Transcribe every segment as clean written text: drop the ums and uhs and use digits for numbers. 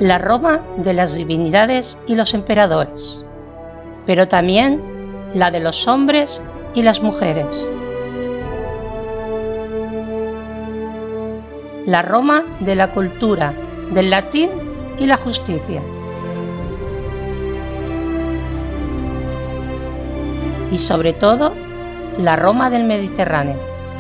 la Roma de las divinidades y los emperadores, pero también la de los hombres y las mujeres. La Roma de la cultura, del latín y la justicia. Y sobre todo, la Roma del Mediterráneo.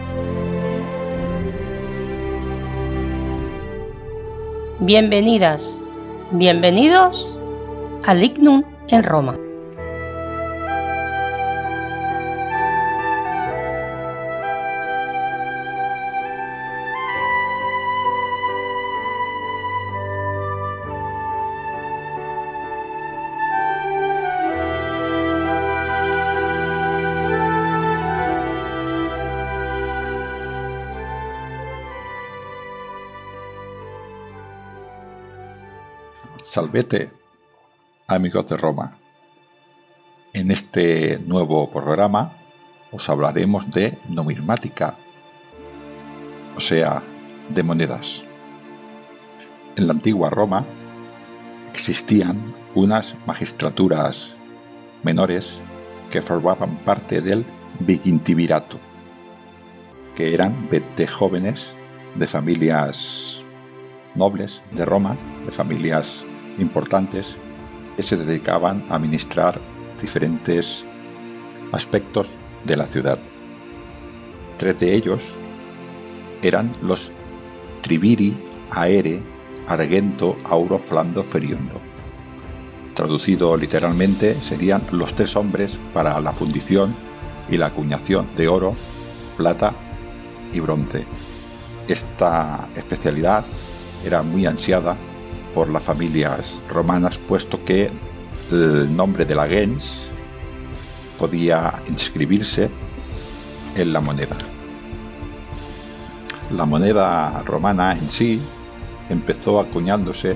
Bienvenidas, bienvenidos a Lignum en Roma. Salvete, amigos de Roma. En este nuevo programa os hablaremos de numismática, o sea, de monedas. En la antigua Roma existían unas magistraturas menores que formaban parte del vigintivirato, que eran 20 jóvenes de familias nobles de Roma, de familias importantes, que se dedicaban a administrar diferentes aspectos de la ciudad. 3 de ellos eran los tribiri aere argento auro flando feriondo. Traducido literalmente serían los 3 hombres para la fundición y la acuñación de oro, plata y bronce. Esta especialidad era muy ansiada por las familias romanas, puesto que el nombre de la gens podía inscribirse en la moneda. La moneda romana en sí empezó acuñándose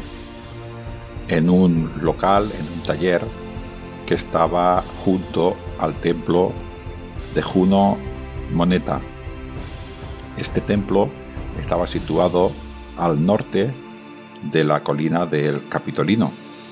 en un local, en un taller que estaba junto al templo de Juno Moneta. Este templo estaba situado al norte de la colina del Capitolino.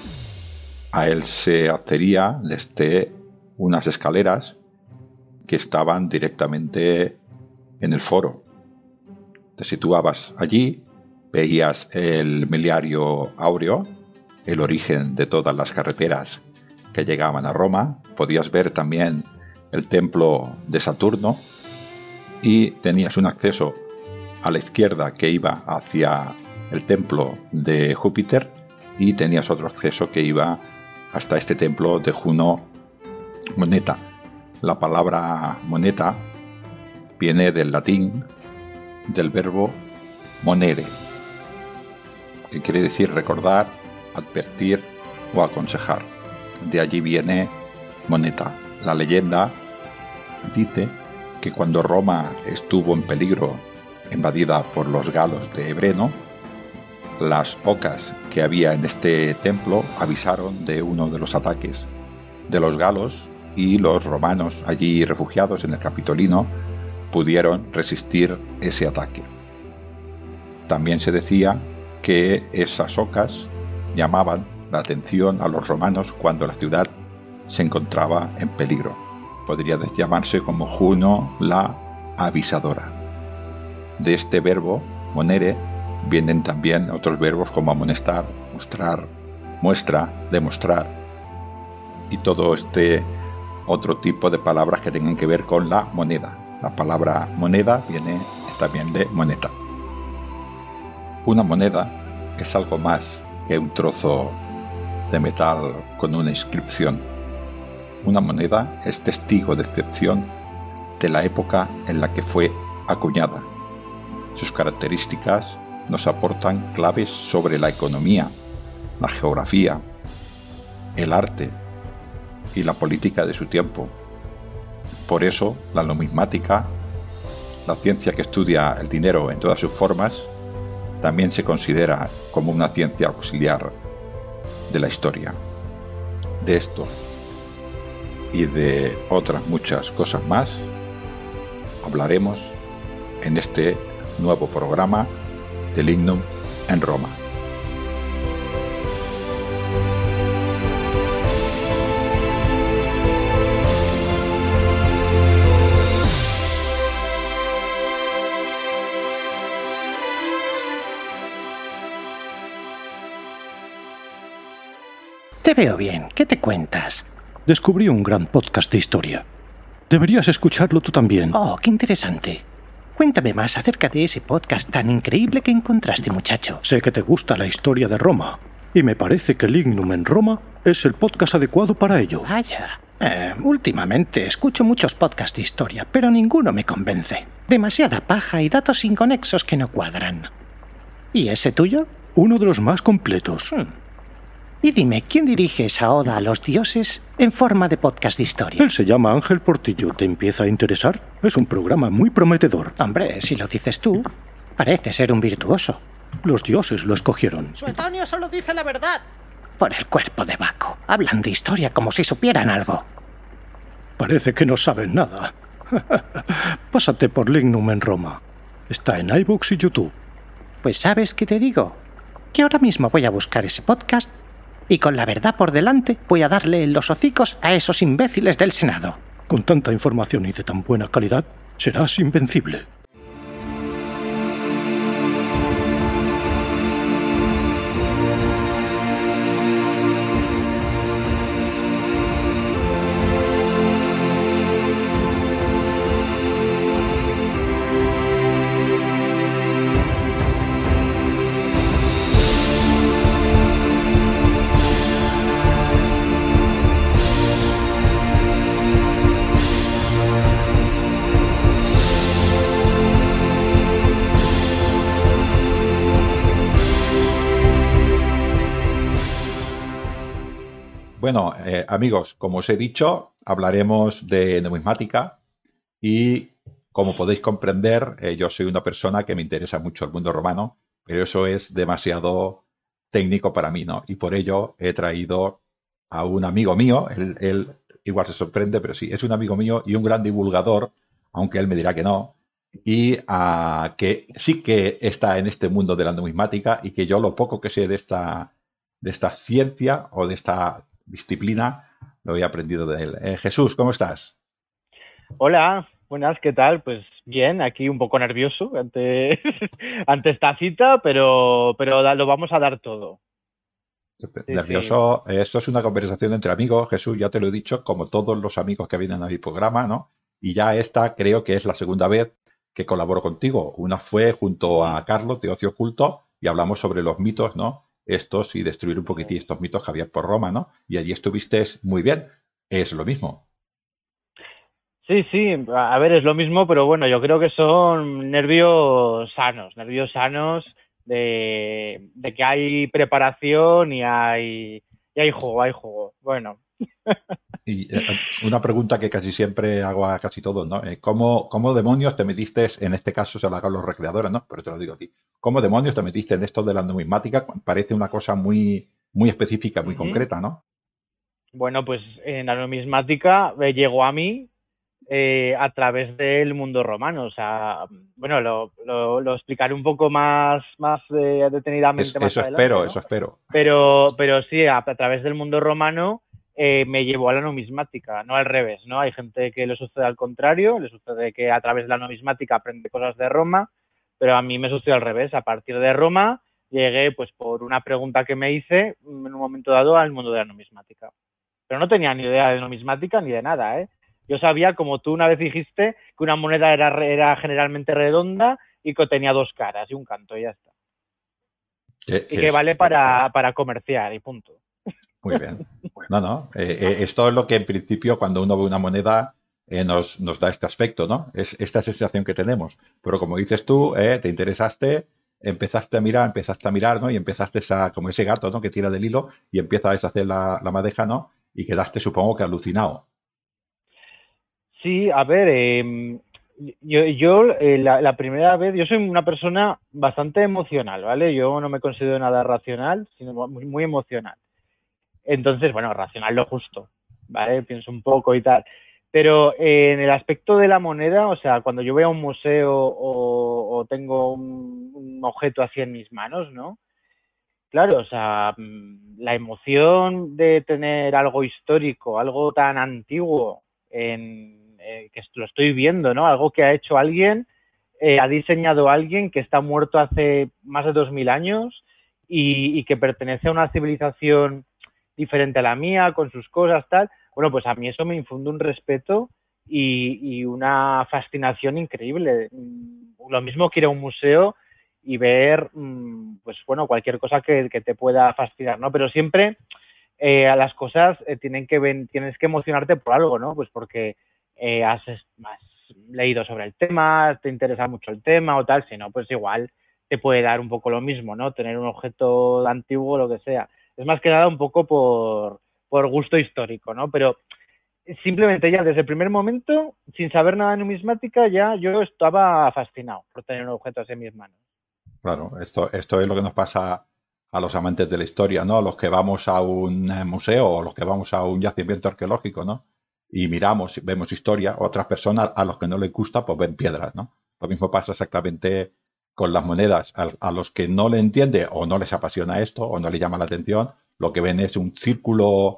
A él se accedía desde unas escaleras que estaban directamente en el foro. Te situabas allí, veías el Meliario Áureo, el origen de todas las carreteras que llegaban a Roma. Podías ver también el templo de Saturno y tenías un acceso a la izquierda que iba hacia el templo de Júpiter y tenías otro acceso que iba hasta este templo de Juno Moneta. La palabra moneta viene del latín, del verbo monere, que quiere decir recordar, advertir o aconsejar. De allí viene moneta. La leyenda dice que cuando Roma estuvo en peligro, invadida por los galos de Breno, las ocas que había en este templo avisaron de uno de los ataques de los galos y los romanos allí refugiados en el Capitolino pudieron resistir ese ataque. También se decía que esas ocas llamaban la atención a los romanos cuando la ciudad se encontraba en peligro. Podría llamarse como Juno la avisadora. De este verbo, monere, vienen también otros verbos como amonestar, mostrar, muestra, demostrar y todo este otro tipo de palabras que tengan que ver con la moneda. La palabra moneda viene también de moneta. Una moneda es algo más que un trozo de metal con una inscripción. Una moneda es testigo de excepción de la época en la que fue acuñada. Sus características nos aportan claves sobre la economía, la geografía, el arte y la política de su tiempo. Por eso, la numismática, la ciencia que estudia el dinero en todas sus formas, también se considera como una ciencia auxiliar de la historia. De esto y de otras muchas cosas más hablaremos en este nuevo programa de Lignum en Roma. Te veo bien. ¿Qué te cuentas? Descubrí un gran podcast de historia. Deberías escucharlo tú también. Oh, qué interesante. Cuéntame más acerca de ese podcast tan increíble que encontraste, muchacho. Sé que te gusta la historia de Roma, y me parece que Lignum en Roma es el podcast adecuado para ello. Vaya. Últimamente escucho muchos podcasts de historia, pero ninguno me convence. Demasiada paja y datos inconexos que no cuadran. ¿Y ese tuyo? Uno de los más completos. Y dime, ¿quién dirige esa oda a los dioses en forma de podcast de historia? Él se llama Ángel Portillo. ¿Te empieza a interesar? Es un programa muy prometedor. Hombre, si lo dices tú, parece ser un virtuoso. Los dioses lo escogieron. Suetonio solo dice la verdad. Por el cuerpo de Baco. Hablan de historia como si supieran algo. Parece que no saben nada. Pásate por Lignum en Roma. Está en iVoox y YouTube. Pues ¿sabes qué te digo? Que ahora mismo voy a buscar ese podcast y con la verdad por delante voy a darle en los hocicos a esos imbéciles del Senado. Con tanta información y de tan buena calidad, serás invencible. Bueno, amigos, como os he dicho, hablaremos de numismática y, como podéis comprender, yo soy una persona que me interesa mucho el mundo romano, pero eso es demasiado técnico para mí, ¿no? Y por ello he traído a un amigo mío, él igual se sorprende, pero sí, es un amigo mío y un gran divulgador, aunque él me dirá que no, y que sí que está en este mundo de la numismática y que yo lo poco que sé de esta ciencia o de esta disciplina lo he aprendido de él. Jesús, ¿cómo estás? Hola, buenas, ¿qué tal? Pues bien, aquí un poco nervioso ante esta cita, pero lo vamos a dar todo. Nervioso. Sí. Esto es una conversación entre amigos, Jesús, ya te lo he dicho, como todos los amigos que vienen a mi programa, ¿no? Y ya esta creo que es la segunda vez que colaboro contigo. Una fue junto a Carlos de Ocio Oculto y hablamos sobre los mitos, ¿no? Estos y destruir un poquitín estos mitos que había por Roma, ¿no? Y allí estuviste muy bien. Es lo mismo. Sí, a ver, es lo mismo, pero bueno, yo creo que son nervios sanos de que hay preparación y hay juego. Bueno. Y una pregunta que casi siempre hago a casi todos, ¿no? ¿Cómo demonios te metiste, en este caso se lo hagan los recreadores, ¿no? Pero te lo digo a ti. ¿Cómo demonios te metiste en esto de la numismática? Parece una cosa muy, muy específica, muy concreta, ¿no? Bueno, pues en la numismática llegó a mí a través del mundo romano. O sea, bueno, lo explicaré un poco más detenidamente más adelante, ¿no? Eso espero. Pero sí, a través del mundo romano me llevó a la numismática, no al revés, ¿no? Hay gente que le sucede al contrario, le sucede que a través de la numismática aprende cosas de Roma, pero a mí me sucedió al revés. A partir de Roma llegué, pues por una pregunta que me hice en un momento dado al mundo de la numismática. Pero no tenía ni idea de numismática ni de nada, ¿eh? Yo sabía, como tú una vez dijiste, que una moneda era generalmente redonda y que tenía dos caras y un canto y ya está. Y que vale para comerciar y punto. Muy bien. No. Esto es lo que en principio cuando uno ve una moneda nos da este aspecto, ¿no? Es esta sensación que tenemos. Pero como dices tú, te interesaste, empezaste a mirar, ¿no? Y empezaste como ese gato, ¿no? Que tira del hilo y empieza a deshacer la madeja, ¿no? Y quedaste, supongo que alucinado. Sí, a ver, yo la primera vez, yo soy una persona bastante emocional, ¿vale? Yo no me considero nada racional, sino muy, muy emocional. Entonces, bueno, racional lo justo, ¿vale? Pienso un poco y tal. Pero en el aspecto de la moneda, o sea, cuando yo voy a un museo o tengo un objeto así en mis manos, ¿no? Claro, o sea, la emoción de tener algo histórico, algo tan antiguo, que lo estoy viendo, ¿no? Algo que ha hecho alguien, ha diseñado alguien que está muerto hace más de 2000 años y que pertenece a una civilización diferente a la mía, con sus cosas, tal. Bueno, pues a mí eso me infunde un respeto y una fascinación increíble. Lo mismo que ir a un museo y ver, pues bueno, cualquier cosa que te pueda fascinar, ¿no? Pero siempre a las cosas tienes que emocionarte por algo, ¿no? Pues porque has leído sobre el tema, te interesa mucho el tema o tal, si no, pues igual te puede dar un poco lo mismo, ¿no? Tener un objeto antiguo o lo que sea. Es más que nada un poco por gusto histórico, ¿no? Pero simplemente ya desde el primer momento, sin saber nada de numismática, ya yo estaba fascinado por tener un objeto así en mis manos. Claro, esto es lo que nos pasa a los amantes de la historia, ¿no? Los que vamos a un museo o los que vamos a un yacimiento arqueológico, ¿no? Y miramos, vemos historia, otras personas a los que no les gusta, pues ven piedras, ¿no? Lo mismo pasa exactamente con las monedas. A los que no le entiende o no les apasiona esto o no les llama la atención, lo que ven es un círculo,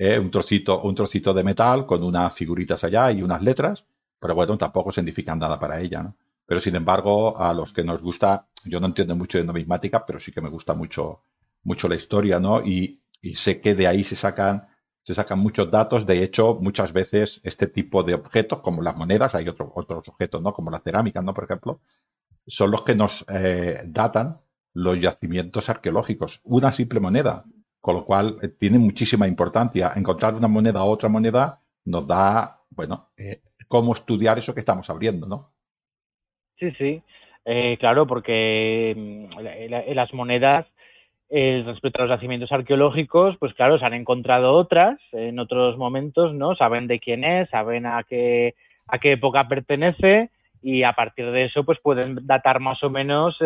un trocito de metal con unas figuritas allá y unas letras, pero bueno, tampoco significan nada para ella, ¿no? Pero sin embargo, a los que nos gusta, yo no entiendo mucho de numismática, pero sí que me gusta mucho la historia, ¿no? Y sé que de ahí se sacan muchos datos. De hecho, muchas veces este tipo de objetos, como las monedas, hay otros objetos, ¿no? Como la cerámica, ¿no? Por ejemplo, son los que nos datan los yacimientos arqueológicos. Una simple moneda, con lo cual tiene muchísima importancia. Encontrar una moneda o otra moneda nos da, bueno, cómo estudiar eso que estamos abriendo, ¿no? Sí, sí, claro, porque las monedas, respecto a los yacimientos arqueológicos, pues claro, se han encontrado otras en otros momentos, ¿no? Saben de quién es, saben a qué época pertenece y a partir de eso, pues pueden datar más o menos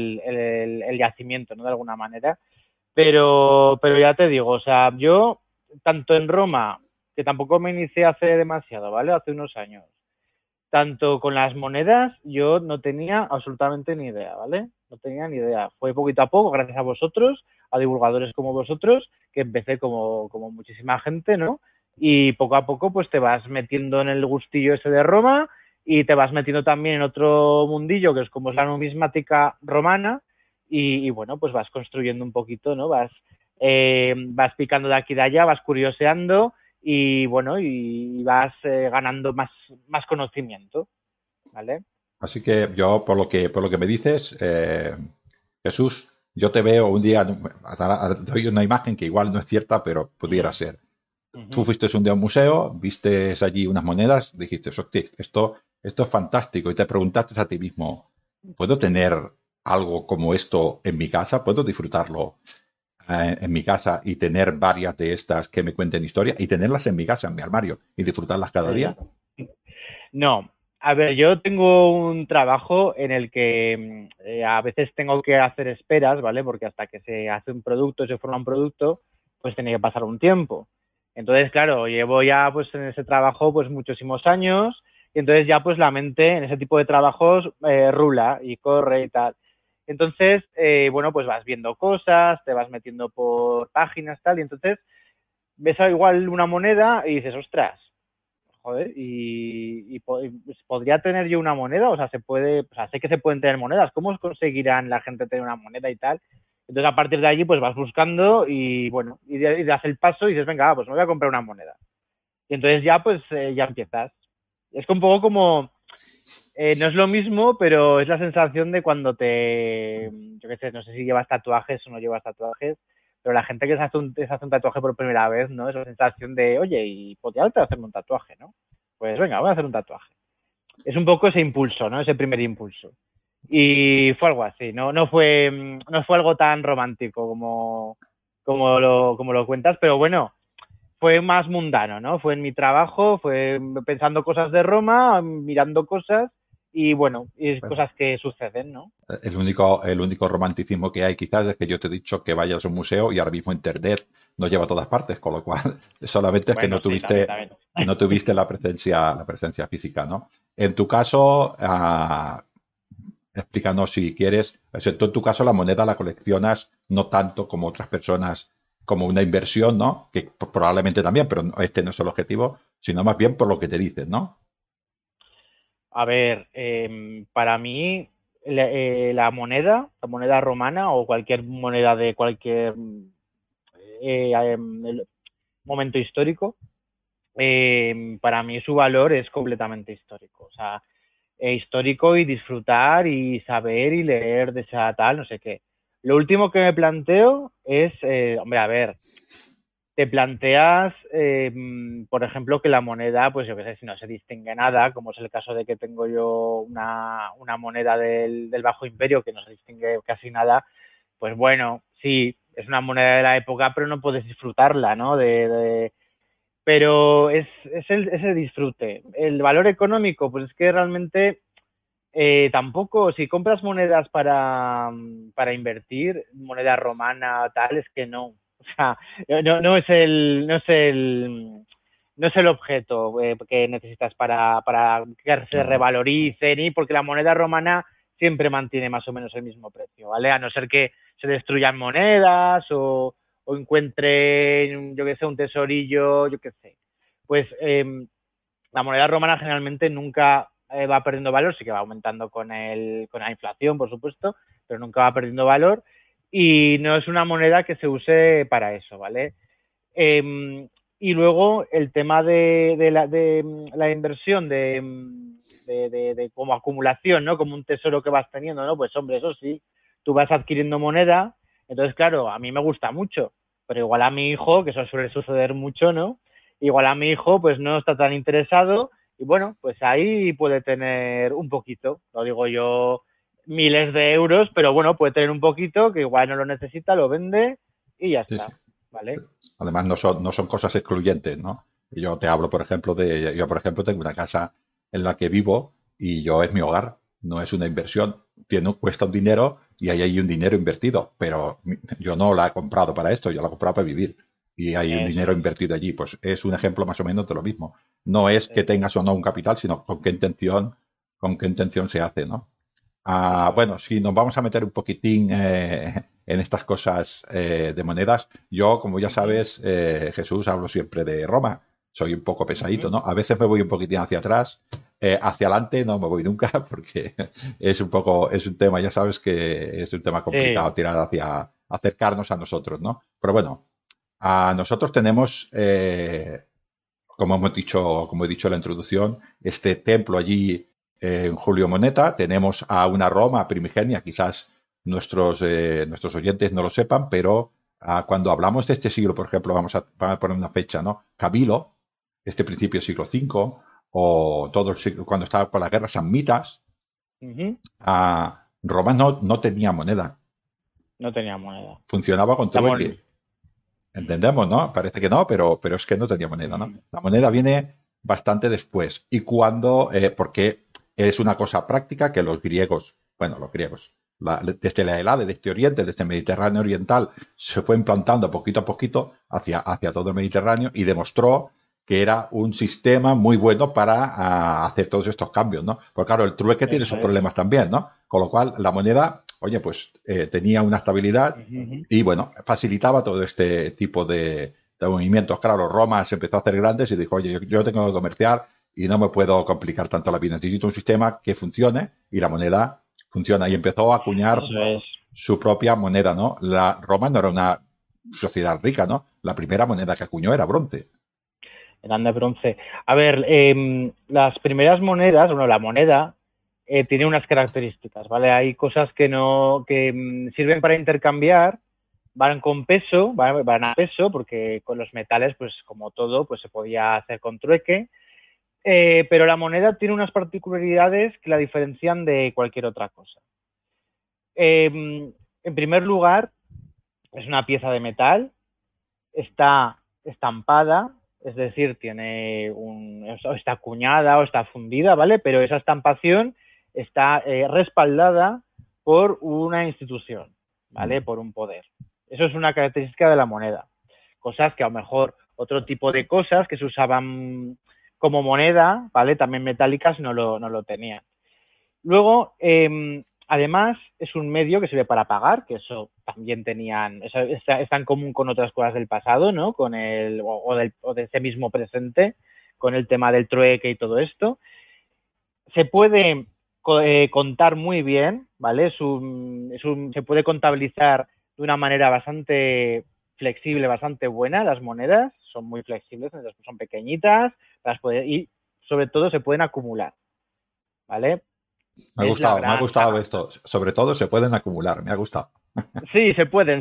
el yacimiento, ¿no? De alguna manera. Pero ya te digo, o sea, yo, tanto en Roma, que tampoco me inicié hace demasiado, ¿vale? Hace unos años, tanto con las monedas, yo no tenía absolutamente ni idea, ¿vale? No tenía ni idea. Fue poquito a poco, gracias a vosotros, a divulgadores como vosotros, que empecé como muchísima gente, ¿no? Y poco a poco, pues te vas metiendo en el gustillo ese de Roma y te vas metiendo también en otro mundillo, que es como es la numismática romana, y bueno, pues vas construyendo un poquito, ¿no? Vas picando de aquí y de allá, vas curioseando y bueno, y vas ganando más conocimiento, ¿vale? Así que yo, por lo que me dices, Jesús, yo te veo un día, doy una imagen que igual no es cierta, pero pudiera ser. Tú fuiste un día a un museo, viste allí unas monedas, dijiste, hostia, esto es fantástico, y te preguntaste a ti mismo, ¿puedo tener algo como esto en mi casa? ¿Puedo disfrutarlo en mi casa y tener varias de estas que me cuenten historia y tenerlas en mi casa, en mi armario, y disfrutarlas cada día? No, a ver, yo tengo un trabajo en el que a veces tengo que hacer esperas, ¿vale? Porque hasta que se hace un producto, se forma un producto, pues tiene que pasar un tiempo. Entonces, claro, llevo ya pues en ese trabajo pues muchísimos años y entonces ya pues la mente en ese tipo de trabajos rula y corre y tal. Entonces, bueno, pues vas viendo cosas, te vas metiendo por páginas tal y entonces ves igual una moneda y dices, ostras, joder, podría tener yo una moneda, o sea, sé que se pueden tener monedas, ¿cómo conseguirán la gente tener una moneda y tal? Entonces, a partir de allí, pues vas buscando y bueno, y das el paso y dices, venga, pues me voy a comprar una moneda. Y entonces ya, pues, ya empiezas. Es un poco como, no es lo mismo, pero es la sensación de cuando yo qué sé, no sé si llevas tatuajes o no llevas tatuajes, pero la gente que se hace un tatuaje por primera vez, ¿no? Es la sensación de, oye, y podría hacerme un tatuaje, ¿no? Pues venga, voy a hacer un tatuaje. Es un poco ese impulso, ¿no? Ese primer impulso. Y fue algo así, no fue algo tan romántico como lo cuentas, pero bueno, fue más mundano, ¿no? Fue en mi trabajo, fue pensando cosas de Roma, mirando cosas y bueno, y Bueno, cosas que suceden, ¿no? el único romanticismo que hay quizás es que yo te he dicho que vayas a un museo y ahora mismo Internet nos lleva a todas partes, con lo cual solamente es que Bueno, sí, también. no tuviste la presencia física, ¿no? En tu caso, explícanos si quieres, o sea, tú en tu caso la moneda la coleccionas no tanto como otras personas, como una inversión, ¿no? Que probablemente también, pero este no es el objetivo, sino más bien por lo que te dicen, ¿no? A ver, para mí la moneda romana o cualquier moneda de cualquier el momento histórico, para mí su valor es completamente histórico. O sea, histórico y disfrutar y saber y leer de esa tal, no sé qué. Lo último que me planteo es, hombre, a ver, te planteas, por ejemplo, que la moneda, pues yo qué sé, si no se distingue nada, como es el caso de que tengo yo una moneda del Bajo Imperio que no se distingue casi nada, pues bueno, sí, es una moneda de la época, pero no puedes disfrutarla, ¿no? Pero es ese disfrute. El valor económico, pues es que realmente tampoco, si compras monedas para invertir, moneda romana, tal, es que no. O sea, no es el objeto que necesitas para que se revalorice, ni porque la moneda romana siempre mantiene más o menos el mismo precio, ¿vale? A no ser que se destruyan monedas o encuentren, yo qué sé, un tesorillo, yo qué sé. Pues la moneda romana generalmente nunca va perdiendo valor, sí que va aumentando con la inflación, por supuesto, pero nunca va perdiendo valor y no es una moneda que se use para eso, ¿vale? Y luego el tema de la inversión de como acumulación, ¿no? Como un tesoro que vas teniendo, ¿no? Pues hombre, eso sí, tú vas adquiriendo moneda, entonces claro, a mí me gusta mucho, pero igual a mi hijo, que eso suele suceder mucho, ¿no? Igual a mi hijo pues no está tan interesado y bueno, pues ahí puede tener un poquito, lo digo yo, miles de euros, pero bueno, puede tener un poquito que igual no lo necesita, lo vende y ya Sí, sí. está, ¿vale? Además, no son cosas excluyentes, ¿no? Yo te hablo, por ejemplo, yo, por ejemplo, tengo una casa en la que vivo y yo es mi hogar, no es una inversión. Cuesta un dinero y ahí hay un dinero invertido, pero yo no la he comprado para esto, yo la he comprado para vivir. Y hay un Eso dinero invertido allí. Pues es un ejemplo más o menos de lo mismo. No es que es. tengas o no un capital, sino con qué intención se hace, ¿no? Eso es. Bueno, si nos vamos a meter un poquitín en estas cosas de monedas, yo, como ya Ujú, sabes, Jesús, hablo siempre de Roma. Soy un poco pesadito, ujú. ¿no? A veces me voy un poquitín hacia atrás, hacia adelante no me voy nunca porque es un tema, ya sabes que es un tema complicado Sí. tirar acercarnos a nosotros, ¿no? Pero bueno, a nosotros tenemos, como he dicho en la introducción, este templo allí en Julio Moneta. Tenemos a una Roma primigenia, quizás nuestros oyentes no lo sepan, pero cuando hablamos de este siglo, por ejemplo, vamos a poner una fecha, ¿no? Cabilo, este principio del siglo V, o todo el siglo, cuando estaba por la guerra Samnitas, Ujú. Roma no tenía moneda, No tenía moneda. funcionaba con La trueque. Entendemos, ¿no? Parece que no, pero es que no tenía moneda, ¿no? Ujú. La moneda viene bastante después. Y porque es una cosa práctica que los griegos, desde la Helada, desde este Oriente, desde el Mediterráneo Oriental, se fue implantando poquito a poquito hacia todo el Mediterráneo y demostró que era un sistema muy bueno para hacer todos estos cambios, ¿no? Porque claro, el trueque tiene Eso sus es. problemas también, ¿no? Con lo cual, la moneda, oye, pues tenía una estabilidad Ujú, ujú. y bueno, facilitaba todo este tipo de movimientos. Claro, Roma se empezó a hacer grandes y dijo, oye, yo tengo que comerciar y no me puedo complicar tanto la vida. Necesito un sistema que funcione y la moneda funciona. Y empezó a acuñar Eso es. su propia moneda, ¿no? La Roma no era una sociedad rica, ¿no? La primera moneda que acuñó era bronce. Eran de bronce. A ver, las primeras monedas, bueno, la moneda tiene unas características, ¿vale? Hay cosas que no, que sirven para intercambiar, van con peso, van a peso, porque con los metales, pues como todo, pues se podía hacer con trueque, pero la moneda tiene unas particularidades que la diferencian de cualquier otra cosa. En primer lugar, es una pieza de metal, está estampada, es decir, está acuñada o está fundida, ¿vale? Pero esa estampación está respaldada por una institución, ¿vale? Por un poder. Eso es una característica de la moneda. Cosas que a lo mejor otro tipo de cosas que se usaban como moneda, ¿vale? También metálicas no lo tenían. Luego, además, es un medio que sirve para pagar, que eso también eso está en común con otras cosas del pasado, ¿no? O de ese mismo presente, con el tema del trueque y todo esto. Se puede contar muy bien, ¿vale? Se puede contabilizar de una manera bastante flexible, bastante buena. Las monedas son muy flexibles, son pequeñitas, y sobre todo se pueden acumular, ¿vale? Me ha Es la gustado, me ha gran gustado ganancia. esto. Sobre todo se pueden acumular, me ha gustado. Sí, se pueden.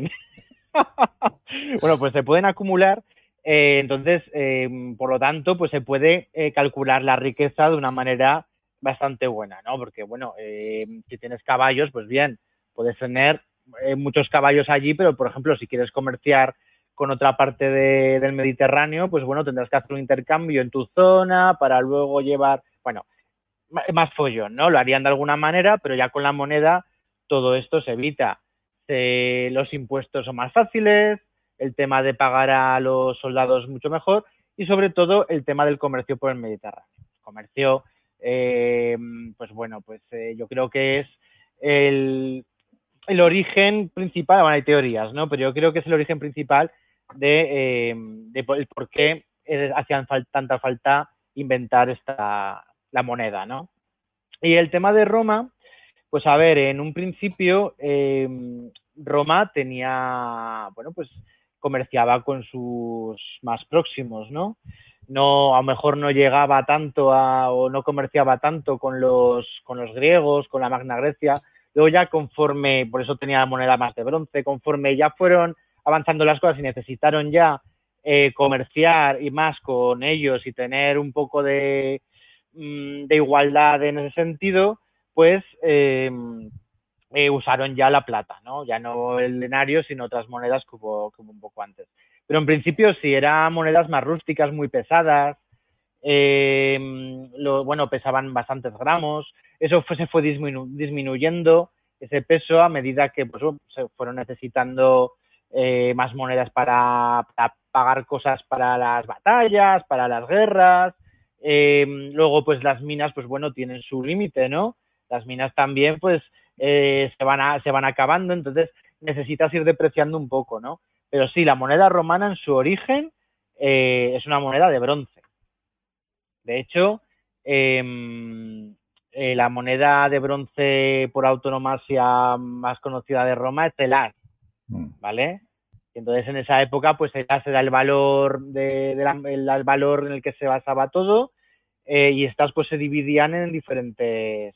Bueno, pues se pueden acumular, entonces, por lo tanto, pues se puede calcular la riqueza de una manera bastante buena, ¿no? Porque, bueno, si tienes caballos, pues bien, puedes tener muchos caballos allí, pero, por ejemplo, si quieres comerciar con otra parte del Mediterráneo, pues bueno, tendrás que hacer un intercambio en tu zona para luego llevar, bueno, más follón, ¿no? Lo harían de alguna manera, pero ya con la moneda todo esto se evita. Los impuestos son más fáciles, el tema de pagar a los soldados mucho mejor y sobre todo el tema del comercio por el Mediterráneo. Comercio, pues bueno, pues yo creo que es el origen principal, bueno, hay teorías, ¿no? Pero yo creo que es el origen principal de por qué hacían tanta falta inventar la moneda, ¿no? Y el tema de Roma, pues a ver, en un principio Roma tenía, bueno, pues comerciaba con sus más próximos, ¿no? No, a lo mejor no llegaba tanto o no comerciaba tanto con los griegos, con la Magna Grecia. Luego ya conforme, por eso tenía la moneda más de bronce, conforme ya fueron avanzando las cosas y necesitaron ya comerciar y más con ellos y tener un poco de igualdad en ese sentido, pues usaron ya la plata, ¿no? Ya no el denario, sino otras monedas que hubo un poco antes. Pero en principio sí, eran monedas más rústicas, muy pesadas, bueno, pesaban bastantes gramos, eso se fue disminuyendo ese peso a medida que pues, se fueron necesitando más monedas para pagar cosas para las batallas, para las guerras. Luego, pues las minas, pues bueno, tienen su límite, ¿no? Las minas también, pues, se van acabando, entonces necesitas ir depreciando un poco, ¿no? Pero sí, la moneda romana en su origen es una moneda de bronce. De hecho, la moneda de bronce por autonomasia más conocida de Roma es el as, ¿vale? Entonces, en esa época, pues el as era el valor, el valor en el que se basaba todo, y estas pues se dividían en diferentes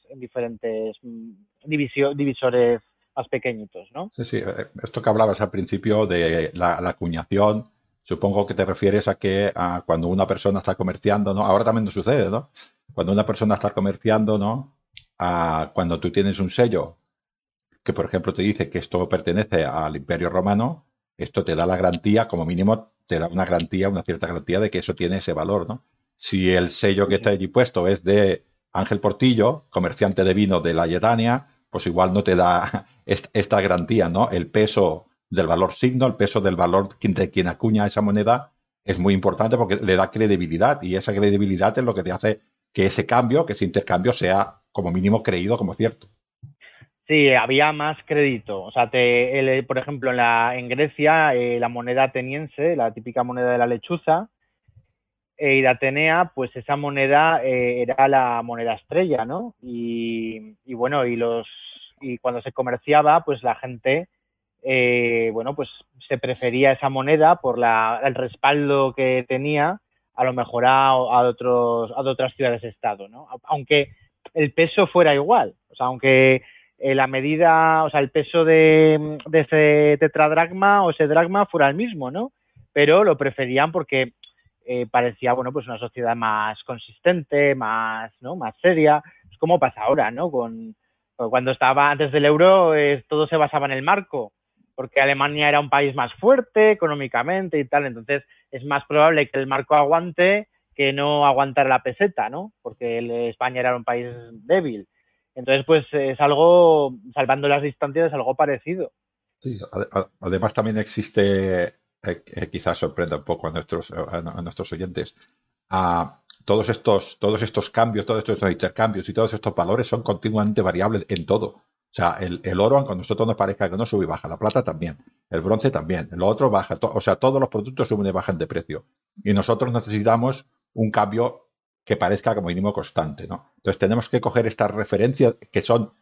divisores más pequeñitos, ¿no? Sí, sí. Esto que hablabas al principio de la acuñación, supongo que te refieres a que cuando una persona está comerciando, ¿no? Ahora también nos sucede, ¿no? Cuando una persona está comerciando, ¿no? Cuando tú tienes un sello que, por ejemplo, te dice que esto pertenece al Imperio Romano, esto te da la garantía, como mínimo, te da una garantía, una cierta garantía de que eso tiene ese valor, ¿no? Si el sello que está allí puesto es de Ángel Portillo, comerciante de vino de la Lletania, pues igual no te da esta garantía, ¿no? El peso del valor signo, el peso del valor de quien acuña esa moneda es muy importante porque le da credibilidad y esa credibilidad es lo que te hace que ese cambio, que ese intercambio sea como mínimo creído como cierto. Sí, había más crédito. O sea, por ejemplo, en Grecia, la moneda ateniense, la típica moneda de la lechuza, y de Atenea, pues esa moneda era la moneda estrella, ¿no? Y bueno, y cuando se comerciaba, pues la gente, bueno, pues se prefería esa moneda por el respaldo que tenía, a lo mejor a otras ciudades-estado, ¿no? Aunque el peso fuera igual, o sea, aunque la medida, o sea, el peso de ese tetradracma o ese dracma fuera el mismo, ¿no? Pero lo preferían porque parecía, bueno, pues una sociedad más consistente, más, ¿no? Más seria. Es como pasa ahora, ¿no? Cuando estaba antes del euro, todo se basaba en el marco, porque Alemania era un país más fuerte económicamente y tal, entonces es más probable que el marco aguante que no aguantara la peseta, ¿no? Porque España era un país débil. Entonces, pues es algo, salvando las distancias, es algo parecido. Sí, además también existe, quizás sorprenda un poco a nuestros oyentes, todos estos cambios, todos estos intercambios y todos estos valores son continuamente variables en todo. O sea, el oro, aunque a nosotros nos parezca que no sube y baja, la plata también, el bronce también, lo otro baja, o sea, todos los productos suben y bajan de precio. Y nosotros necesitamos un cambio que parezca como mínimo constante, ¿no? Entonces tenemos que coger estas referencias que son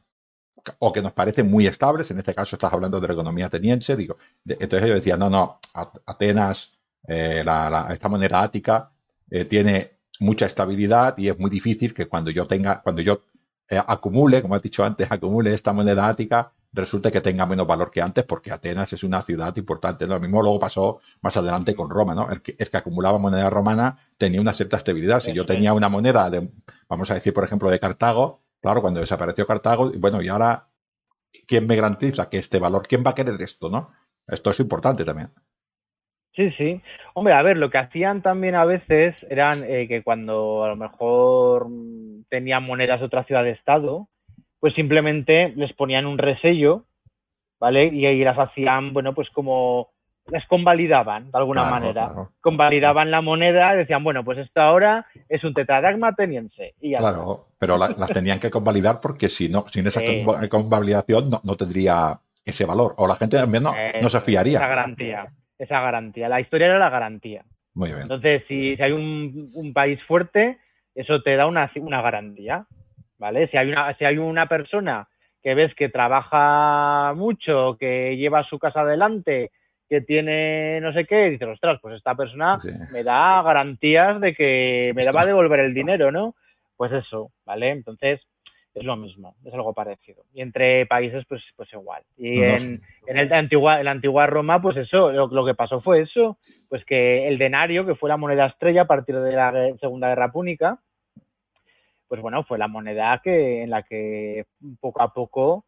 o que nos parecen muy estables. En este caso estás hablando de la economía ateniense. Digo, entonces yo decía, no, Atenas, esta moneda ática tiene mucha estabilidad y es muy difícil que cuando yo acumule, como has dicho antes, acumule esta moneda ática, resulta que tenga menos valor que antes, porque Atenas es una ciudad importante. Lo mismo luego pasó más adelante con Roma, ¿no? El que acumulaba moneda romana tenía una cierta estabilidad. Si yo tenía una moneda vamos a decir, por ejemplo, de Cartago, claro, cuando desapareció Cartago, bueno, y ahora, ¿quién me garantiza que este valor? ¿Quién va a querer esto, no? Esto es importante también. Sí, sí. Hombre, a ver, lo que hacían también a veces eran que cuando a lo mejor tenían monedas de otra ciudad-estado, pues simplemente les ponían un resello, ¿vale? Y ahí las hacían, bueno, pues como las convalidaban de alguna manera. Claro. Convalidaban la moneda y decían, bueno, pues esto ahora es un tetradracma ateniense. Y ya claro, pero las tenían que convalidar porque sin esa convalidación no tendría ese valor. O la gente también no se fiaría. Esa garantía. La historia era la garantía. Muy bien. Entonces, si hay un país fuerte, eso te da una garantía, ¿vale? Si hay una persona que ves que trabaja mucho, que lleva su casa adelante, que tiene no sé qué, dices, ostras, pues esta persona me da garantías de que me va a devolver el dinero, ¿no? Pues eso, ¿vale? Entonces, es lo mismo, es algo parecido. Y entre países, pues igual. Y en la antigua Roma, pues eso, lo que pasó fue eso, pues que el denario, que fue la moneda estrella a partir de la Segunda Guerra Púnica, pues bueno, fue la moneda en la que poco a poco,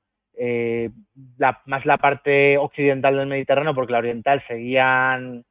más la parte occidental del Mediterráneo, porque la oriental seguían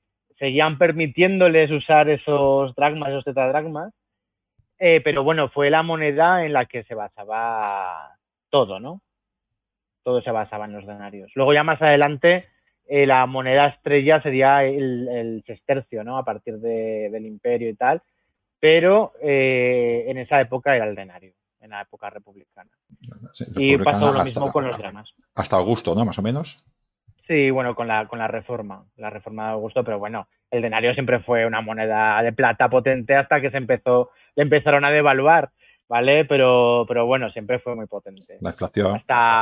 permitiéndoles usar esos dracmas, esos tetradracmas, pero bueno, fue la moneda en la que se basaba todo, ¿no? Todo se basaba en los denarios. Luego ya más adelante la moneda estrella sería el sestercio, ¿no? A partir del imperio y tal, pero en esa época era el denario, en la época republicana. Sí, y pasó lo mismo con los dramas. Hasta Augusto, ¿no? Más o menos. Sí, bueno, con la reforma de Augusto, pero bueno, el denario siempre fue una moneda de plata potente hasta que le empezaron a devaluar, ¿vale? Pero bueno, siempre fue muy potente. La inflación.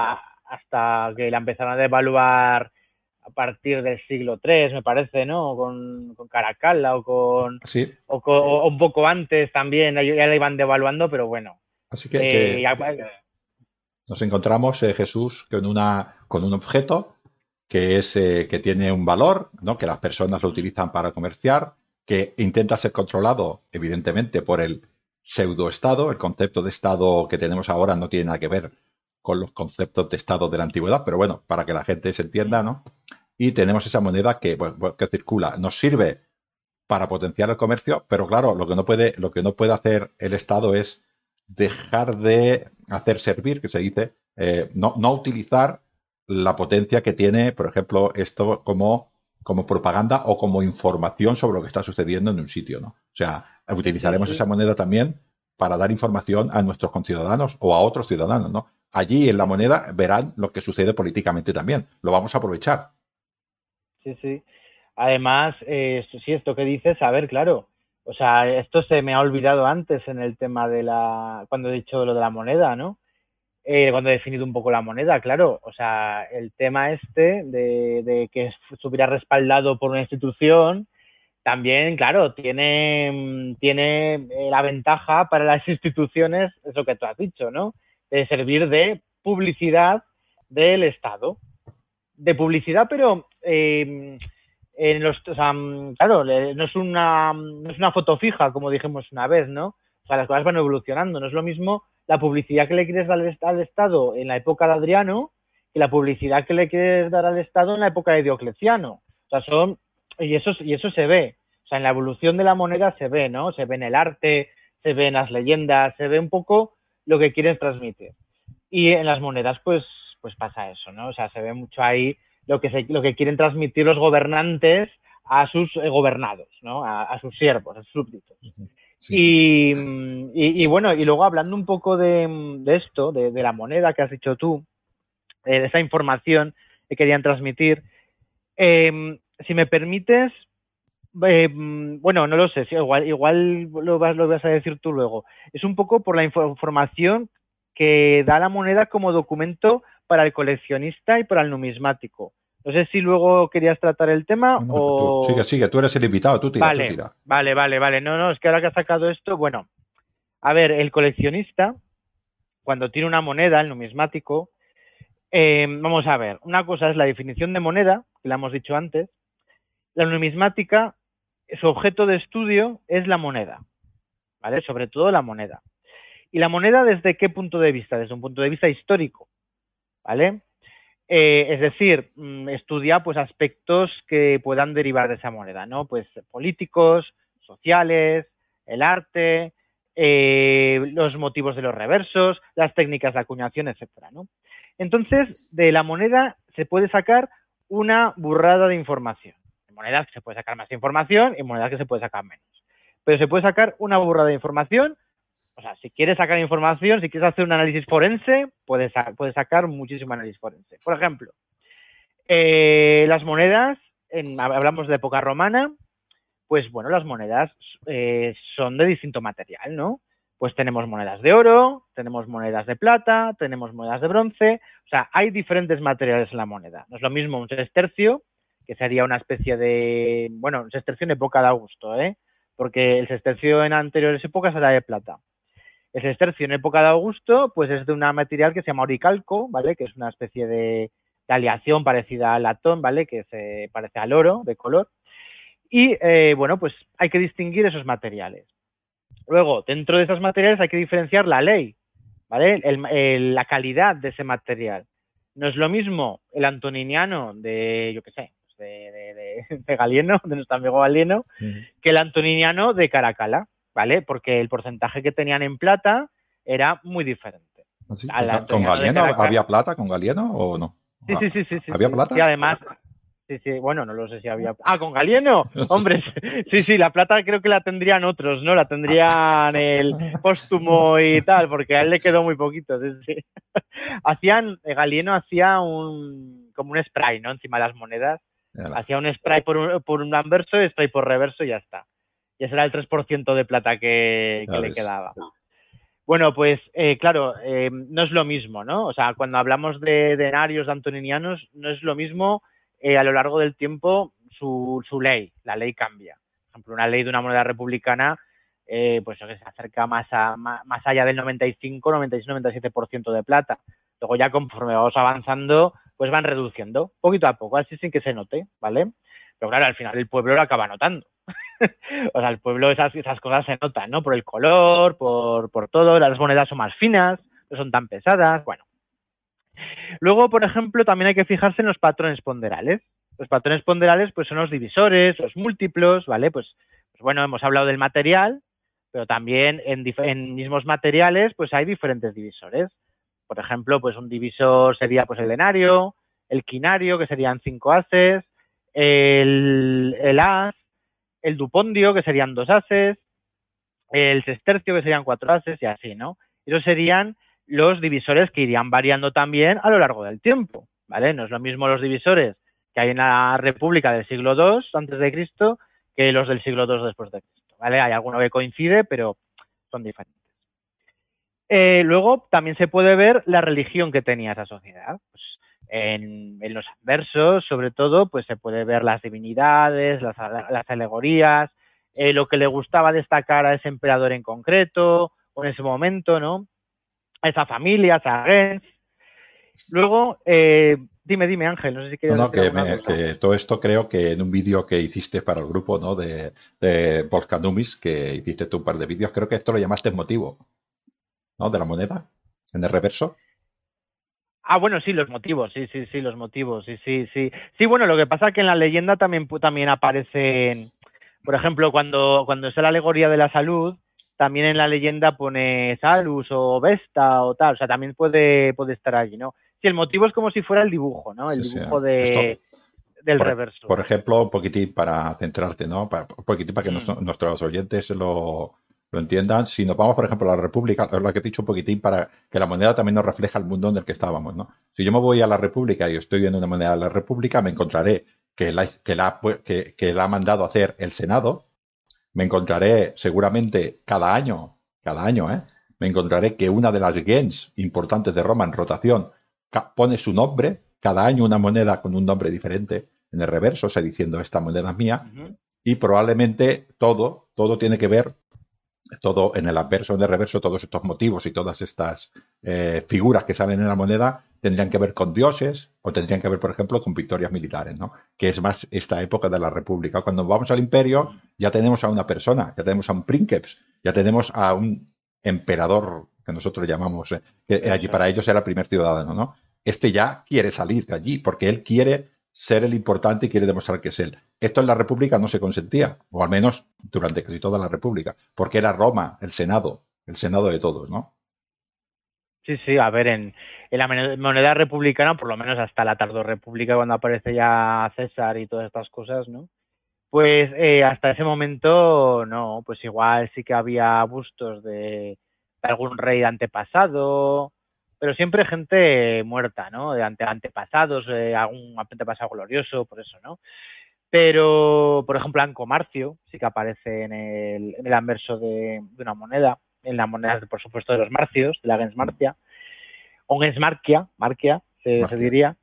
Hasta que la empezaron a devaluar a partir del siglo III, me parece, ¿no? Con Caracalla sí. o un poco antes también, ya la iban devaluando, pero bueno. Así que nos encontramos, Jesús, con un objeto que tiene un valor, ¿no? Que las personas lo utilizan para comerciar, que intenta ser controlado, evidentemente, por el pseudoestado. El concepto de estado que tenemos ahora no tiene nada que ver con los conceptos de estado de la antigüedad, pero bueno, para que la gente se entienda, ¿no? Y tenemos esa moneda que circula. Nos sirve para potenciar el comercio, pero claro, lo que no puede hacer el Estado es dejar de hacer servir, que se dice, no utilizar la potencia que tiene, por ejemplo, esto como propaganda o como información sobre lo que está sucediendo en un sitio, ¿no? O sea, utilizaremos esa moneda también para dar información a nuestros conciudadanos o a otros ciudadanos, ¿no? Allí en la moneda verán lo que sucede políticamente también. Lo vamos a aprovechar. Sí, sí. Además, esto que dices, a ver, claro, o sea, esto se me ha olvidado antes en el tema cuando he dicho lo de la moneda, ¿no? Cuando he definido un poco la moneda, claro, o sea, el tema de que estuviera respaldado por una institución, también, claro, tiene la ventaja para las instituciones, es lo que tú has dicho, ¿no? De servir de publicidad del Estado. De publicidad, pero claro, no es una foto fija, como dijimos una vez, ¿no? O sea, las cosas van evolucionando. No es lo mismo la publicidad que le quieres dar al Estado en la época de Adriano que la publicidad que le quieres dar al Estado en la época de Diocleciano. O sea, y eso se ve. O sea, en la evolución de la moneda se ve, ¿no? Se ve en el arte, se ve en las leyendas, se ve un poco lo que quieres transmitir. Y en las monedas, pues pasa eso, ¿no? O sea, se ve mucho ahí lo que quieren transmitir los gobernantes a sus gobernados, ¿no? A sus siervos, a sus súbditos. Sí. Y bueno, y luego hablando un poco de esto, de la moneda que has dicho tú, de esa información que querían transmitir, si me permites, bueno, no lo sé, igual lo vas a decir tú luego. Es un poco por la información que da la moneda como documento para el coleccionista y para el numismático. No sé si luego querías tratar el tema o... Sigue, tú eres el invitado, tú tira, vale, tú tira. Vale. No, es que ahora que has sacado esto, bueno, a ver, el coleccionista, cuando tiene una moneda, el numismático, vamos a ver, una cosa es la definición de moneda, que la hemos dicho antes. La numismática, su objeto de estudio es la moneda, ¿vale? Sobre todo la moneda. ¿Y la moneda desde qué punto de vista? Desde un punto de vista histórico, ¿vale? Es decir, estudia pues aspectos que puedan derivar de esa moneda, ¿no? Pues políticos, sociales, el arte, los motivos de los reversos, las técnicas de acuñación, etcétera, ¿no? Entonces, de la moneda se puede sacar una burrada de información. En monedas que se puede sacar más información y en monedas que se puede sacar menos. Pero se puede sacar una burrada de información. O sea, si quieres sacar información, si quieres hacer un análisis forense, puedes sacar muchísimo análisis forense. Por ejemplo, las monedas, hablamos de época romana, pues bueno, las monedas son de distinto material, ¿no? Pues tenemos monedas de oro, tenemos monedas de plata, tenemos monedas de bronce, o sea, hay diferentes materiales en la moneda. No es lo mismo un sestercio, que sería una especie de, bueno, un sestercio en época de Augusto, porque el sestercio en anteriores épocas era de plata. El sestercio en época de Augusto, pues es de un material que se llama oricalco, ¿vale? Que es una especie de aleación parecida al latón, ¿vale? Que se parece al oro de color. Y, bueno, pues hay que distinguir esos materiales. Luego, dentro de esos materiales hay que diferenciar la ley, ¿vale? La calidad de ese material. No es lo mismo el antoniniano de, yo qué sé, de Galeno, de nuestro amigo Galeno, que el antoniniano de Caracalla, ¿vale? Porque el porcentaje que tenían en plata era muy diferente. ¿Sí? ¿Con Galeno había plata con Galeno o no? Sí. ¿Había plata? Y además, sí, bueno, no lo sé si había... Ah, ¿con Galeno? Hombre, sí, la plata creo que la tendrían otros, ¿no? La tendrían el póstumo y tal, porque a él le quedó muy poquito, sí. Galeno hacía como un spray, ¿no? Encima de las monedas. Hacía un spray por un anverso y spray por reverso y ya está. Y ese era el 3% de plata que le quedaba. Bueno, pues claro, no es lo mismo, ¿no? O sea, cuando hablamos de denarios, de antoninianos, no es lo mismo a lo largo del tiempo su ley. La ley cambia. Por ejemplo, una ley de una moneda republicana, pues que se acerca más allá del 95, 96, 97% de plata. Luego ya conforme vamos avanzando, pues van reduciendo, poquito a poco, así sin que se note, ¿vale? Pero claro, al final el pueblo lo acaba notando. O sea, el pueblo esas cosas se notan, ¿no? Por el color, por todo, las monedas son más finas, no son tan pesadas, bueno. Luego, por ejemplo, también hay que fijarse en los patrones ponderales. Los patrones ponderales, pues son los divisores, los múltiplos, ¿vale? Pues bueno, hemos hablado del material, pero también en mismos materiales, pues hay diferentes divisores. Por ejemplo, pues un divisor sería pues el denario, el quinario, que serían 5 haces, el as, el dupondio, que serían 2 haces, el sestercio, que serían 4 haces y así, ¿no? Esos serían los divisores que irían variando también a lo largo del tiempo, ¿vale? No es lo mismo los divisores que hay en la República del siglo II antes de Cristo que los del siglo II después de Cristo, ¿vale? Hay alguno que coincide, pero son diferentes. Luego también se puede ver la religión que tenía esa sociedad. Pues, en los anversos, sobre todo, pues se puede ver las divinidades, las alegorías, lo que le gustaba destacar a ese emperador en concreto, o en ese momento, ¿no? A esa familia, a esa gens. Luego, dime, Ángel, no sé si quieres decir que todo esto creo que en un vídeo que hiciste para el grupo, ¿no? de Volcanumis, que hiciste tú un par de vídeos, creo que esto lo llamaste motivo, ¿no? De la moneda, en el reverso. Ah, bueno, sí, los motivos, sí, los motivos, sí. Sí, bueno, lo que pasa es que en la leyenda también aparecen, por ejemplo, cuando es la alegoría de la salud, también en la leyenda pone Salus o Vesta o tal, o sea, también puede estar allí, ¿no? Sí, el motivo es como si fuera el dibujo, ¿no? El dibujo del reverso. Por ejemplo, un poquitín para centrarte, ¿no? Un poquitín para que nuestros oyentes lo entiendan. Si nos vamos, por ejemplo, a la República, es lo que he dicho un poquín, para que la moneda también nos refleja el mundo en el que estábamos, ¿no? Si yo me voy a la República y estoy viendo una moneda de la República, me encontraré que la ha mandado a hacer el Senado. Me encontraré seguramente cada año, me me encontraré que una de las gens importantes de Roma en rotación pone su nombre, cada año una moneda con un nombre diferente en el reverso, o sea, diciendo esta moneda es mía, y probablemente todo tiene que ver, todo en el anverso, en el reverso, todos estos motivos y todas estas figuras que salen en la moneda tendrían que ver con dioses o tendrían que ver, por ejemplo, con victorias militares, ¿no? Que es más esta época de la República. Cuando vamos al Imperio ya tenemos a una persona, ya tenemos a un princeps, ya tenemos a un emperador que nosotros llamamos, que allí para ellos era el primer ciudadano, ¿no? Este ya quiere salir de allí porque él quiere ser el importante y quiere demostrar que es él. Esto en la República no se consentía, o al menos durante casi toda la República, porque era Roma, el Senado de todos, ¿no? Sí, a ver, en la moneda republicana, por lo menos hasta la tardorrepública, cuando aparece ya César y todas estas cosas, ¿no? Pues hasta ese momento, no, pues igual sí que había bustos de algún rey antepasado, pero siempre gente muerta, ¿no? De antepasados, algún antepasado glorioso, por eso, ¿no? Pero, por ejemplo, Anco Marcio sí que aparece en el anverso de una moneda, en la moneda, por supuesto, de los Marcios, de la gens Marcia, o gens Marcia se diría.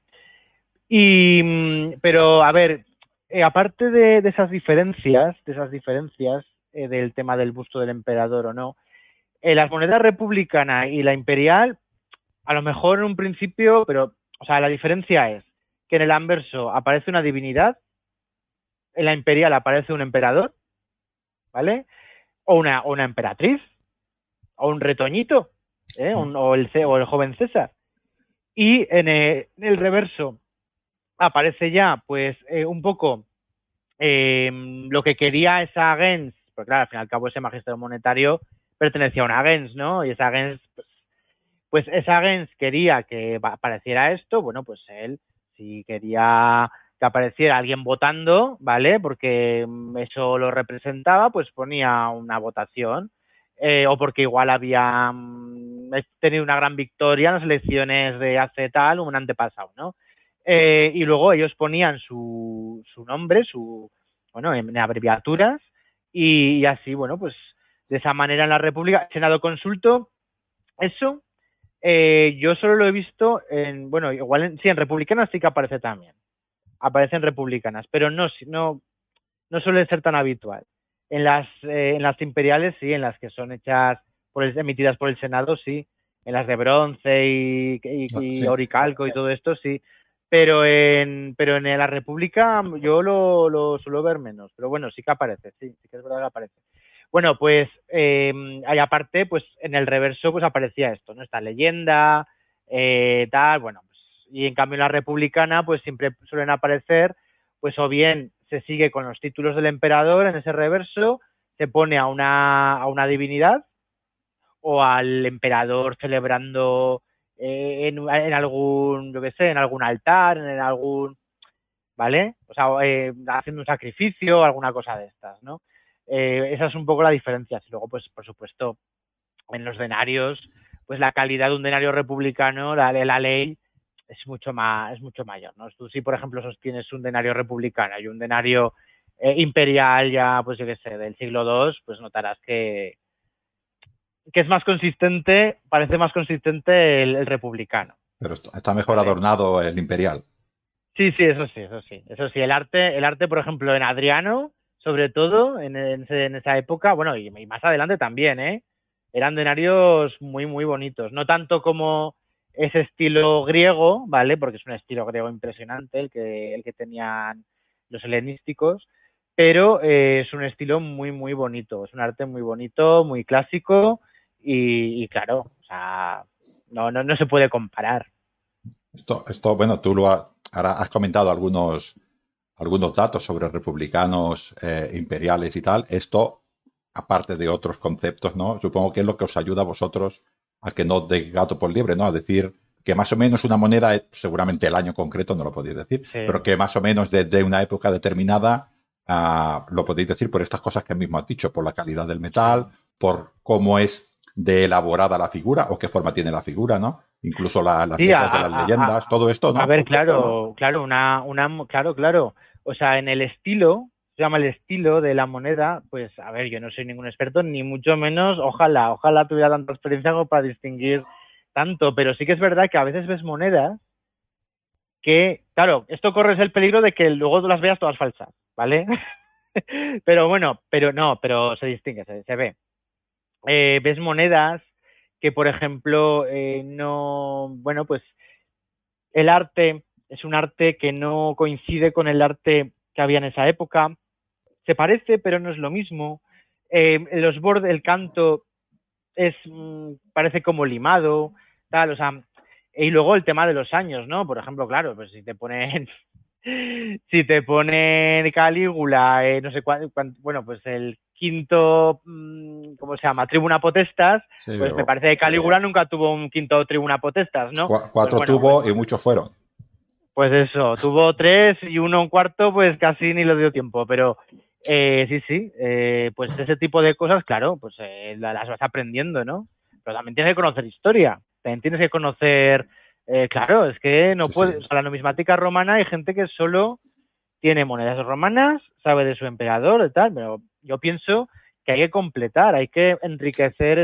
Pero, a ver, aparte de esas diferencias del tema del busto del emperador o no, las monedas republicana y la imperial, a lo mejor en un principio, pero, o sea, la diferencia es que en el anverso aparece una divinidad, en la imperial aparece un emperador, ¿vale? O una emperatriz, o un retoñito, o el joven César. Y en el reverso aparece ya, pues, un poco lo que quería esa gens, porque claro, al fin y al cabo ese magisterio monetario pertenecía a una gens, ¿no? Y esa gens, pues esa gens quería que apareciera esto, bueno, pues él, si quería que apareciera alguien votando, ¿vale? Porque eso lo representaba, pues ponía una votación. O porque igual había tenido una gran victoria en las elecciones de hace tal, un antepasado, ¿no? Y luego ellos ponían su nombre, en abreviaturas, y así, bueno, pues de esa manera en la República, Senado consulto, eso, yo solo lo he visto sí, en republicanas sí que aparece también. Aparecen republicanas, pero no suele ser tan habitual. En las imperiales sí, en las que son emitidas por el Senado sí, en las de bronce y oricalco y todo esto sí, pero en la República yo lo suelo ver menos, pero bueno, sí que aparece, sí que es verdad que aparece. Bueno, pues ahí aparte, pues en el reverso pues aparecía esto, ¿no? Esta leyenda, tal, bueno, pues, y en cambio en la republicana pues siempre suelen aparecer, pues o bien se sigue con los títulos del emperador en ese reverso, se pone a una divinidad o al emperador celebrando en algún, yo qué sé, en algún altar, en algún, ¿vale? O sea, haciendo un sacrificio, alguna cosa de estas, ¿no? Esa es un poco la diferencia. Y luego, pues, por supuesto, en los denarios, pues la calidad de un denario republicano, la ley, es mucho mayor, ¿no? Tú si, por ejemplo, sostienes un denario republicano y un denario imperial ya, pues yo qué sé, del siglo II, pues notarás que es más consistente, parece más consistente el republicano. Pero está mejor adornado el imperial. Sí, eso sí. El arte, por ejemplo, en Adriano, sobre todo, en esa época, bueno, y más adelante también, eran denarios muy, muy bonitos. No tanto como ese estilo griego, ¿vale? Porque es un estilo griego impresionante el que tenían los helenísticos, pero es un estilo muy, muy bonito. Es un arte muy bonito, muy clásico y claro, o sea, no se puede comparar. Esto bueno, tú ahora has comentado algunos datos sobre republicanos imperiales y tal. Esto, aparte de otros conceptos, ¿no? Supongo que es lo que os ayuda a vosotros a que no os dé gato por liebre, ¿no? A decir que más o menos una moneda, seguramente el año concreto no lo podéis decir, sí, pero que más o menos desde una época determinada lo podéis decir por estas cosas que mismo has dicho, por la calidad del metal, por cómo es de elaborada la figura o qué forma tiene la figura, ¿no? Incluso las letras de las leyendas, todo esto, ¿no? A ver, claro. O sea, en el estilo, se llama el estilo de la moneda, pues a ver, yo no soy ningún experto, ni mucho menos, ojalá tuviera tanta experiencia como para distinguir tanto, pero sí que es verdad que a veces ves monedas que, claro, esto corres el peligro de que luego las veas todas falsas, ¿vale? Pero bueno, pero se distingue, se ve. Ves monedas que, por ejemplo, bueno, pues el arte es un arte que no coincide con el arte que había en esa época. Se parece, pero no es lo mismo. Los bordes, el canto parece como limado, tal, o sea, y luego el tema de los años, ¿no? Por ejemplo, claro, pues si te ponen Calígula, no sé cuánto, bueno, pues el quinto, ¿cómo se llama? Tribuna Potestas, sí, pues me parece que Calígula nunca tuvo un quinto Tribuna Potestas, ¿no? Cuatro pues bueno, tuvo y muchos fueron. Pues eso, tuvo 3 y uno un cuarto, pues casi ni le dio tiempo, pero sí, pues ese tipo de cosas, claro, pues las vas aprendiendo, ¿no? Pero también tienes que conocer historia, también tienes que conocer, claro, es que no puedes, o sea, la numismática romana hay gente que solo tiene monedas romanas, sabe de su emperador y tal, pero yo pienso que hay que completar, hay que enriquecer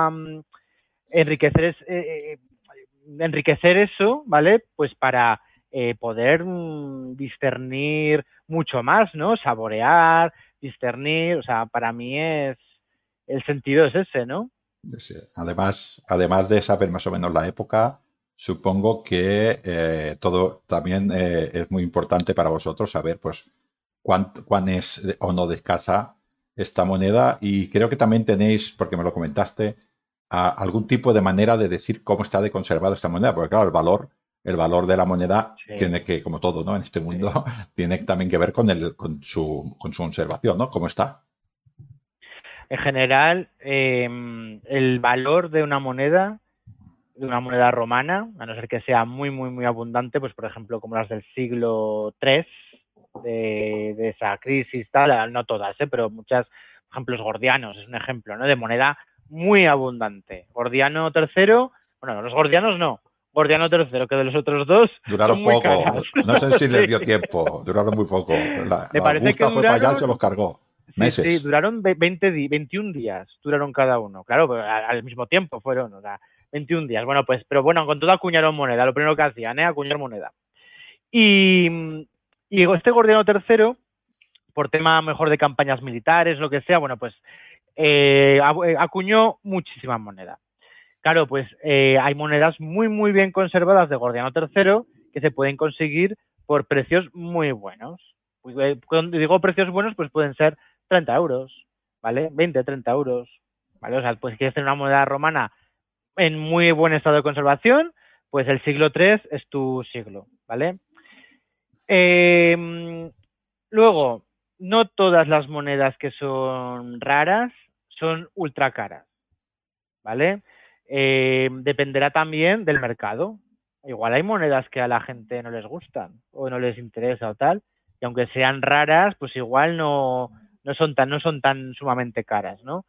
enriquecer eso, ¿vale? Pues para poder discernir mucho más, ¿no? Saborear, discernir, o sea, para mí el sentido es ese, ¿no? Sí. Además de saber más o menos la época, supongo que todo también es muy importante para vosotros saber, pues, cuán es o no de escasa esta moneda, y creo que también tenéis, porque me lo comentaste, algún tipo de manera de decir cómo está de conservado esta moneda, porque claro, el valor de la moneda tiene que, como todo, ¿no? En este mundo, tiene también que ver con su conservación, ¿no? ¿Cómo está? En general, el valor de una moneda romana, a no ser que sea muy, muy, muy abundante, pues por ejemplo, como las del siglo III, de esa crisis, tal, no todas, pero muchas, por ejemplo, los gordianos, es un ejemplo, ¿no? De moneda muy abundante. Gordiano III, bueno, los gordianos no, Gordiano III, que de los otros dos duraron son muy poco, caras. No sé si les dio tiempo, duraron muy poco. Me parece que fue para allá y se los cargó. Meses. Sí, duraron 21 días, duraron cada uno, claro, pero al mismo tiempo fueron, o sea, 21 días. Bueno, pues, pero bueno, con todo acuñaron moneda, lo primero que hacían, acuñar moneda. Y este Gordiano III, por tema mejor de campañas militares, lo que sea, bueno, pues acuñó muchísima moneda. Claro, pues hay monedas muy, muy bien conservadas de Gordiano III que se pueden conseguir por precios muy buenos. Pues, cuando digo precios buenos, pues pueden ser 30 euros, ¿vale? 20, 30 euros, ¿vale? O sea, pues si quieres tener una moneda romana en muy buen estado de conservación, pues el siglo III es tu siglo, ¿vale? Luego, no todas las monedas que son raras son ultra caras, ¿vale? Dependerá también del mercado. Igual hay monedas que a la gente no les gustan o no les interesa o tal, y aunque sean raras, pues igual no son tan sumamente caras, ¿no?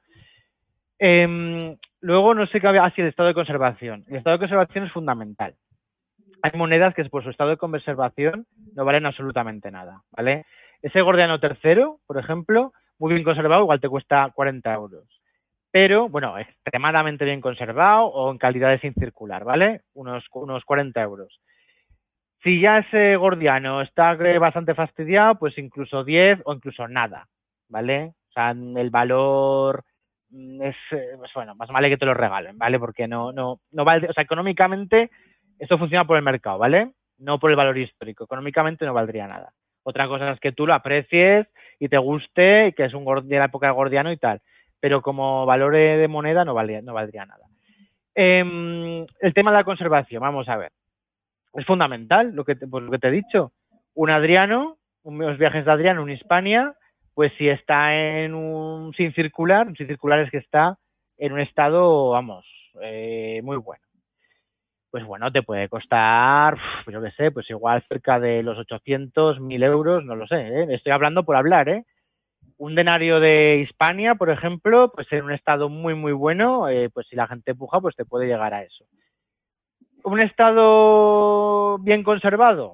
Luego, no sé qué había, el estado de conservación. El estado de conservación es fundamental. Hay monedas que por su estado de conservación no valen absolutamente nada, ¿vale? Ese Gordiano III, por ejemplo, muy bien conservado, igual te cuesta 40 euros. Pero, bueno, extremadamente bien conservado o en calidad de sin circular, ¿vale? Unos 40 euros. Si ya ese Gordiano está bastante fastidiado, pues incluso 10 o incluso nada, ¿vale? O sea, el valor es, pues bueno, más vale que te lo regalen, ¿vale? Porque no vale, o sea, económicamente esto funciona por el mercado, ¿vale? No por el valor histórico. Económicamente no valdría nada. Otra cosa es que tú lo aprecies y te guste, y que es de la época de Gordiano y tal. Pero como valor de moneda no valdría nada. El tema de la conservación, vamos a ver. Es fundamental lo que te he dicho. Un Adriano, unos viajes de Adriano, un Hispania, pues si está en un sin circular es que está en un estado, vamos, muy bueno. Pues bueno, te puede costar, yo qué sé, pues igual cerca de los 800, 1000 euros, no lo sé, estoy hablando por hablar, Un denario de Hispania, por ejemplo, pues en un estado muy, muy bueno, pues si la gente puja, pues te puede llegar a eso. Un estado bien conservado,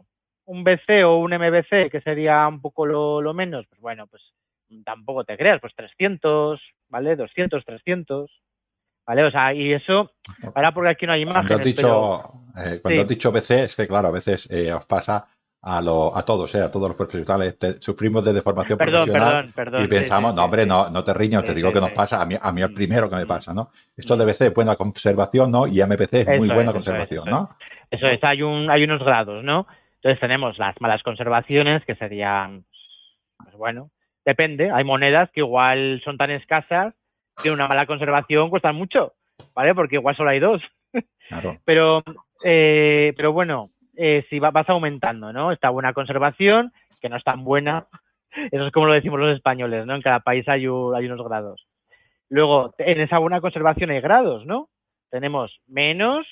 un BC o un MBC, que sería un poco lo menos, pues bueno, pues tampoco te creas, pues 300, ¿vale? 200, 300, ¿vale? O sea, y eso, ahora porque aquí no hay imágenes, Cuando has dicho BC, es que claro, a veces os pasa a todos los profesionales, sufrimos de deformación profesional y pensamos, no hombre, no te riñas, te digo que nos pasa, a mí el primero que me pasa, ¿no? Esto de BC es buena conservación, ¿no? Y MBC es muy buena conservación, ¿no? Eso es, hay unos grados, ¿no? Entonces tenemos las malas conservaciones, que serían, pues bueno, depende, hay monedas que igual son tan escasas que una mala conservación cuestan mucho, ¿vale? Porque igual solo hay 2. Claro. Pero bueno, si vas aumentando, ¿no? Esta buena conservación, que no es tan buena, eso es como lo decimos los españoles, ¿no? En cada país hay unos grados. Luego, en esa buena conservación hay grados, ¿no? Tenemos menos,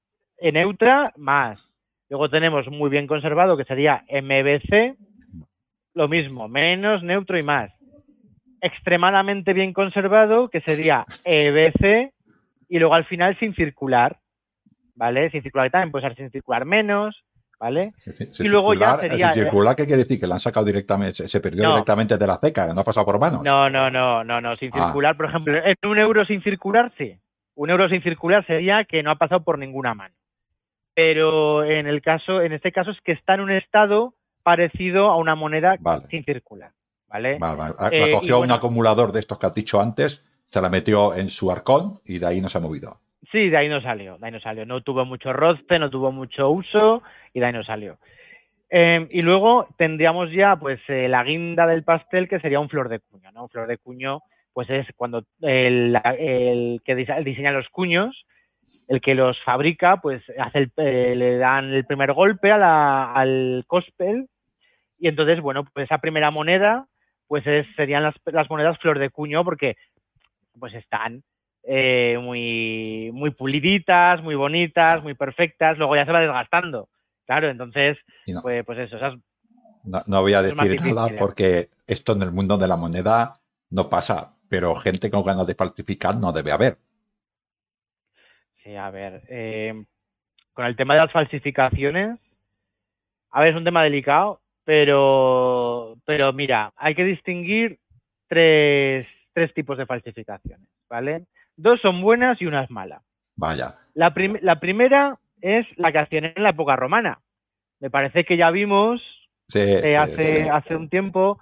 neutra, más. Luego tenemos muy bien conservado, que sería MBC, lo mismo, menos, neutro y más. Extremadamente bien conservado, que sería EBC, y luego al final sin circular, ¿vale? Sin circular también puede ser sin circular menos, ¿vale? Y luego ya sería... ¿Sin circular qué quiere decir? ¿Que la han sacado directamente, se perdió directamente de la ceca, que no ha pasado por manos? No, sin circular, por ejemplo, en un euro sin circular, sí. Un euro sin circular sería que no ha pasado por ninguna mano. Pero en este caso es que está en un estado parecido a una moneda sin circular, ¿vale? Vale. La cogió un acumulador de estos que has dicho antes, se la metió en su arcón y de ahí no se ha movido. Sí, de ahí no salió. No tuvo mucho roce, no tuvo mucho uso y de ahí no salió. Y luego tendríamos ya pues la guinda del pastel, que sería un flor de cuño, ¿no? Un flor de cuño pues es cuando el que diseña los cuños, el que los fabrica, pues le dan el primer golpe al cospel, y entonces, bueno, pues esa primera moneda pues serían las monedas flor de cuño, porque pues están muy, muy puliditas, muy bonitas, muy perfectas, luego ya se va desgastando. Claro, entonces, no. pues eso. No voy a decir nada porque esto en el mundo de la moneda no pasa, pero gente con ganas de falsificar no debe haber. Sí, a ver, con el tema de las falsificaciones, a ver, es un tema delicado, pero mira, hay que distinguir tres tipos de falsificaciones, ¿vale? 2 son buenas y una es mala. Vaya. La primera es la que hacían en la época romana. Me parece que ya vimos hace un tiempo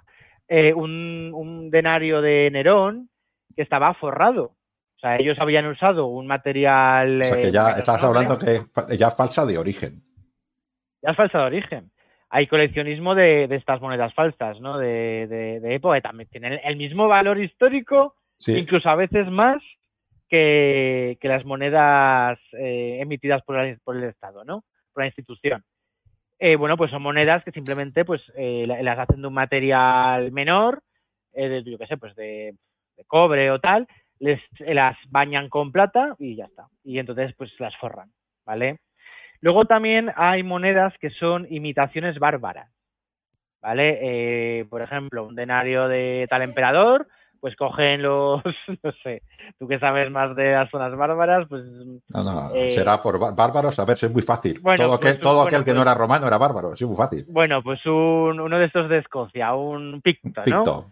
un denario de Nerón que estaba forrado. O sea, ellos habían usado un material... O sea, que ya estás hablando que ya es falsa de origen. Ya es falsa de origen. Hay coleccionismo de estas monedas falsas, ¿no? De época, que también tienen el mismo valor histórico, incluso a veces más que las monedas emitidas por el Estado, ¿no? Por la institución. Bueno, pues son monedas que simplemente pues las hacen de un material menor, yo qué sé, pues de cobre o tal, las bañan con plata y ya está. Y entonces pues las forran, ¿vale? Luego también hay monedas que son imitaciones bárbaras, ¿vale? Por ejemplo, un denario de tal emperador, pues cogen no sé, tú que sabes más de las zonas bárbaras, pues... No, será por bárbaros, a ver, es muy fácil. Bueno, todo aquel que no era romano era bárbaro, es muy fácil. Bueno, pues uno de estos de Escocia, un picto, ¿no?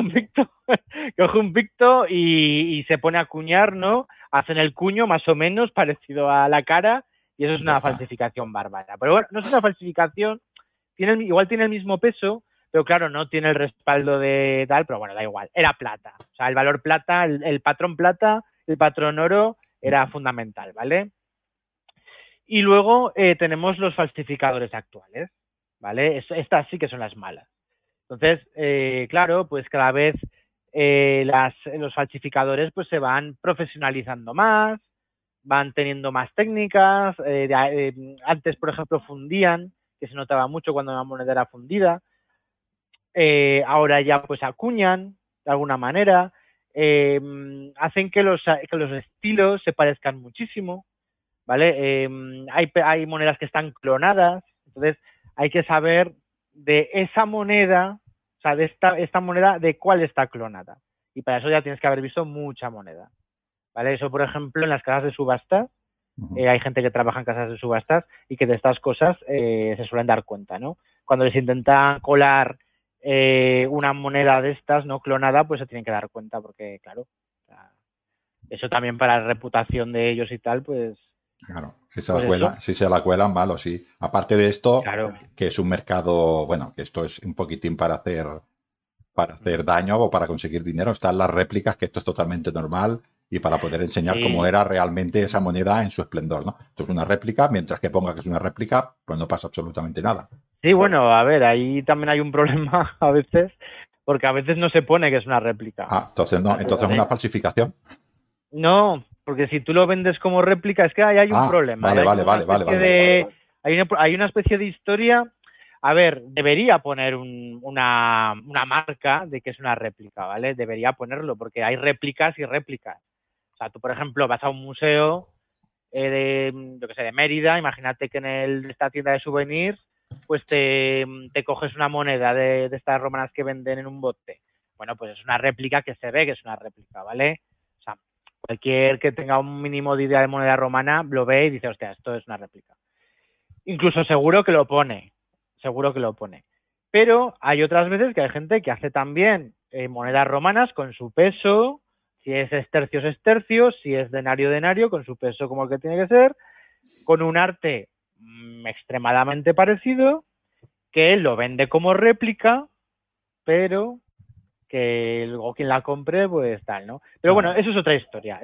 Coge un picto y se pone a acuñar, ¿no? Hacen el cuño más o menos parecido a la cara y eso es una falsificación bárbara. Pero bueno, no es una falsificación, igual tiene el mismo peso, pero claro, no tiene el respaldo de tal, pero bueno, da igual, era plata. O sea, el valor plata, el patrón plata, el patrón oro era fundamental, ¿vale? Y luego tenemos los falsificadores actuales, ¿vale? Estas sí que son las malas. Entonces, claro, pues cada vez los falsificadores pues se van profesionalizando más, van teniendo más técnicas. Antes, por ejemplo, fundían, que se notaba mucho cuando una moneda era fundida. Ahora ya pues acuñan de alguna manera, hacen que los estilos se parezcan muchísimo, ¿vale? Hay monedas que están clonadas, entonces hay que saber de esa moneda, o sea, de esta moneda, de cuál está clonada. Y para eso ya tienes que haber visto mucha moneda, ¿vale? Eso, por ejemplo, en las casas de subasta, hay gente que trabaja en casas de subastas y que de estas cosas se suelen dar cuenta, ¿no? Cuando les intentan colar una moneda de estas, ¿no? Clonada, pues se tienen que dar cuenta porque, claro, o sea, eso también para la reputación de ellos y tal, pues... Claro, si se Pues eso. si se la cuelan, malo, sí. Aparte de esto, Claro. que es un mercado, bueno, que esto es un poquitín para hacer daño o para conseguir dinero, están las réplicas, que esto es totalmente normal, y para poder enseñar Sí. cómo era realmente esa moneda en su esplendor, ¿no? Esto es una réplica, mientras que ponga que es una réplica, pues no pasa absolutamente nada. Sí, bueno, a ver, ahí también hay un problema a veces, porque a veces no se pone que es una réplica. Ah, entonces no, entonces es una falsificación. No, porque si tú lo vendes como réplica, es que ahí hay un problema. Vale, Hay vale, como una vale, vale, especie vale. hay una especie de historia. A ver, debería poner una marca de que es una réplica, ¿vale? Debería ponerlo, porque hay réplicas y réplicas. O sea, tú, por ejemplo, vas a un museo yo que sé, de Mérida, imagínate que en esta tienda de souvenirs, pues te coges una moneda de estas romanas que venden en un bote. Bueno, pues es una réplica que se ve que es una réplica, ¿vale? O sea, cualquier que tenga un mínimo de idea de moneda romana lo ve y dice, hostia, esto es una réplica. Incluso seguro que lo pone. Pero hay otras veces que hay gente que hace también monedas romanas con su peso, si es estercio, si es denario, con su peso como el que tiene que ser, con un arte extremadamente parecido, que él lo vende como réplica, pero que luego quien la compre, pues tal, ¿no? Pero bueno, eso es otra historia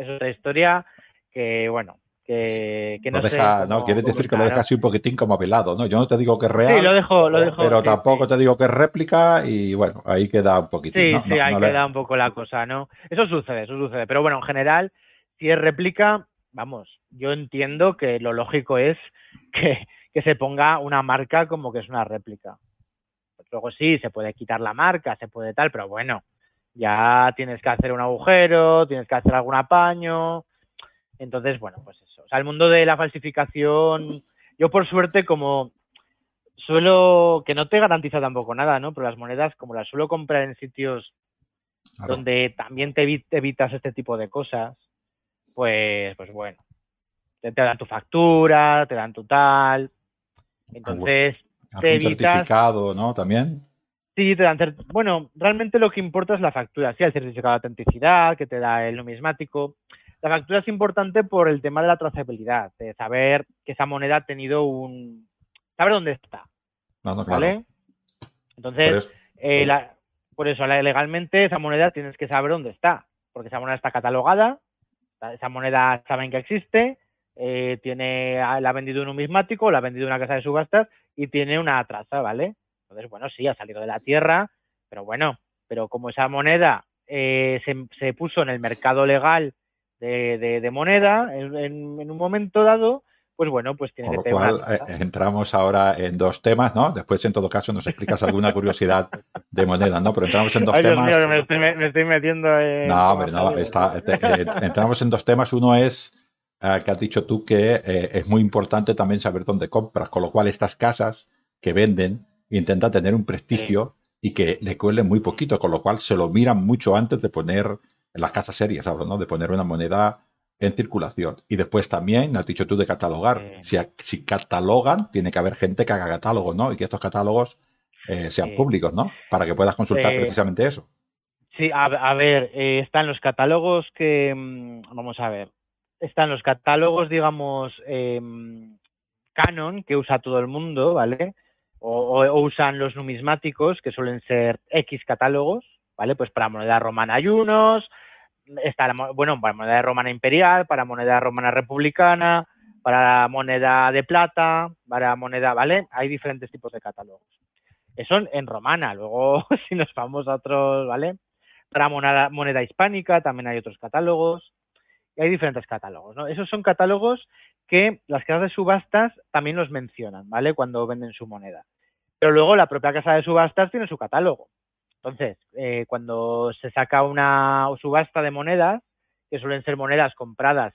que, bueno, que no Lo sé deja, ¿no? cómo Quieres decir que lo está, deja ¿no? así un poquitín como velado, ¿no? Yo no te digo que es Sí, real, lo dejo, pero sí, tampoco sí. te digo que es réplica y bueno, ahí queda un poquitín, Sí, ¿no? sí, ahí No le... queda un poco la cosa, ¿no? Eso sucede. Pero bueno, en general, si es réplica, vamos, yo entiendo que lo lógico es que se ponga una marca como que es una réplica. Pues luego sí, se puede quitar la marca, se puede tal, pero bueno, ya tienes que hacer un agujero, tienes que hacer algún apaño. Entonces, bueno, pues eso. O sea, el mundo de la falsificación, yo por suerte, como que no te garantiza tampoco nada, ¿no? Pero las monedas, como las suelo comprar en sitios Claro. donde también te evitas este tipo de cosas, pues bueno, te dan tu factura, te dan tu tal, entonces te ¿Algún evitas, certificado, no? También. sí, te dan, bueno, realmente lo que importa es la factura, sí, el certificado de autenticidad que te da el numismático. La factura es importante por el tema de la trazabilidad, de saber que esa moneda ha tenido saber dónde está, No, claro. ¿vale? Entonces, por eso, legalmente esa moneda tienes que saber dónde está, porque esa moneda está catalogada, esa moneda saben que existe, la ha vendido un numismático, la ha vendido una casa de subastas y tiene una traza, ¿vale? Entonces, bueno, sí, ha salido de la tierra, pero bueno, pero como esa moneda se puso en el mercado legal de moneda en un momento dado, pues bueno, pues tiene Con que lo tener una cual, traza. entramos ahora en dos temas, ¿no? Después, en todo caso, nos explicas alguna curiosidad de moneda, ¿no? Pero entramos en dos Ay, Dios mío, temas. que me estoy metiendo en No, hombre, temas no. jodidos. Entramos en dos temas. Uno es que has dicho tú que es muy importante también saber dónde compras, con lo cual estas casas que venden intentan tener un prestigio y que le cuelen muy poquito, con lo cual se lo miran mucho antes de poner, en las casas serias, hablo, ¿no? De poner una moneda en circulación. Y después también, has dicho tú de catalogar. Si catalogan, tiene que haber gente que haga catálogos, ¿no? Y que estos catálogos sean públicos, ¿no? Para que puedas consultar precisamente eso. Sí, a ver, están los catálogos vamos a ver, están los catálogos, digamos, canon, que usa todo el mundo, ¿vale? O usan los numismáticos, que suelen ser X catálogos, ¿vale? Pues para moneda romana hay unos, para moneda romana imperial, para moneda romana republicana, para moneda de plata, para moneda, ¿vale? Hay diferentes tipos de catálogos. Eso en romana, luego si nos vamos a otros, ¿vale? Para moneda hispánica también hay otros catálogos, y hay diferentes catálogos, ¿no? Esos son catálogos que las casas de subastas también los mencionan, ¿vale? Cuando venden su moneda. Pero luego la propia casa de subastas tiene su catálogo. Entonces, cuando se saca una subasta de monedas, que suelen ser monedas compradas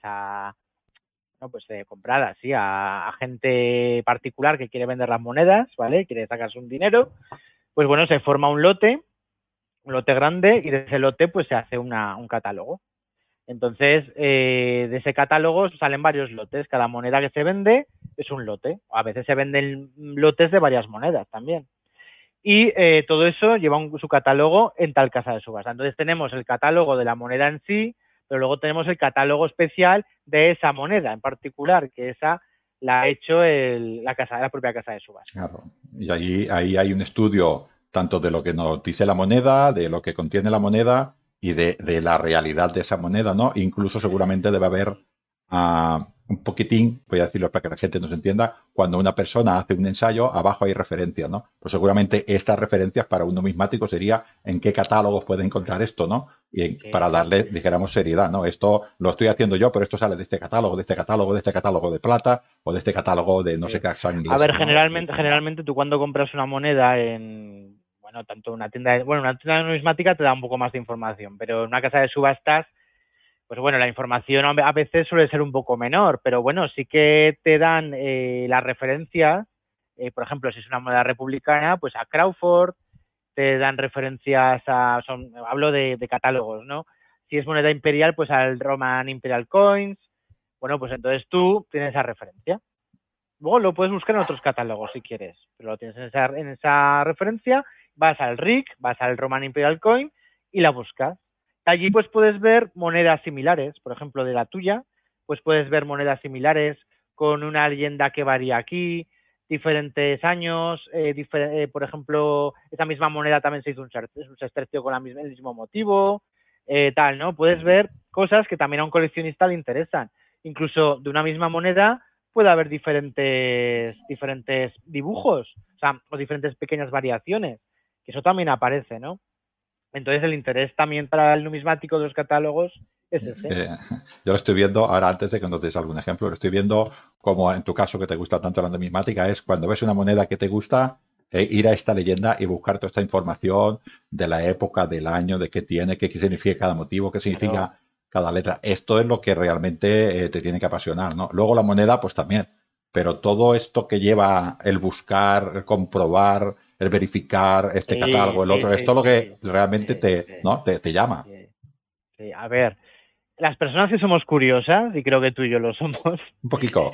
a gente particular que quiere vender las monedas, ¿vale? Quiere sacarse un dinero, pues bueno, se forma un lote grande y de ese lote pues se hace un catálogo. Entonces, de ese catálogo salen varios lotes. Cada moneda que se vende es un lote. A veces se venden lotes de varias monedas también. Y todo eso lleva su catálogo en tal casa de subasta. Entonces tenemos el catálogo de la moneda en sí, pero luego tenemos el catálogo especial de esa moneda en particular, que esa la ha hecho la propia casa de subasta. Claro. Y ahí hay un estudio tanto de lo que nos dice la moneda, de lo que contiene la moneda y de la realidad de esa moneda, ¿no? Incluso seguramente debe haber un poquitín, voy a decirlo para que la gente nos entienda, cuando una persona hace un ensayo, abajo hay referencias, ¿no? Pues seguramente estas referencias para un numismático sería en qué catálogos puede encontrar esto, ¿no? Y para darle, dijéramos, seriedad, ¿no? Esto lo estoy haciendo yo, pero esto sale de este catálogo, de este catálogo, de este catálogo de plata o de este catálogo de no sé qué inglés. A ver, ¿no? generalmente tú cuando compras una moneda en, bueno, tanto una tienda numismática te da un poco más de información, pero en una casa de subastas, pues bueno, la información a veces suele ser un poco menor, pero bueno, sí que te dan las referencias, por ejemplo, si es una moneda republicana, pues a Crawford, te dan referencias hablo de catálogos, ¿no? Si es moneda imperial, pues al Roman Imperial Coins, bueno, pues entonces tú tienes esa referencia. Luego lo puedes buscar en otros catálogos si quieres, pero lo tienes en esa referencia, vas al RIC, vas al Roman Imperial Coin y la buscas. Allí pues puedes ver monedas similares, por ejemplo, de la tuya, pues puedes ver monedas similares con una leyenda que varía aquí, diferentes años, por ejemplo, esa misma moneda también se hizo un sestercio con el mismo motivo, tal, ¿no? Puedes ver cosas que también a un coleccionista le interesan. Incluso de una misma moneda puede haber diferentes dibujos, o diferentes pequeñas variaciones, que eso también aparece, ¿no? Entonces el interés también para el numismático de los catálogos es ese. Yo lo estoy viendo, ahora antes de que nos des algún ejemplo, lo estoy viendo como en tu caso que te gusta tanto la numismática, es cuando ves una moneda que te gusta, ir a esta leyenda y buscar toda esta información de la época, del año, de qué tiene, qué significa cada motivo, qué significa cada letra. Esto es lo que realmente te tiene que apasionar, ¿no? Luego la moneda, pues también, pero todo esto que lleva el buscar, el comprobar, el verificar este catálogo, el otro, esto es lo que realmente te llama. Sí. A ver, las personas que somos curiosas, y creo que tú y yo lo somos, un poquito,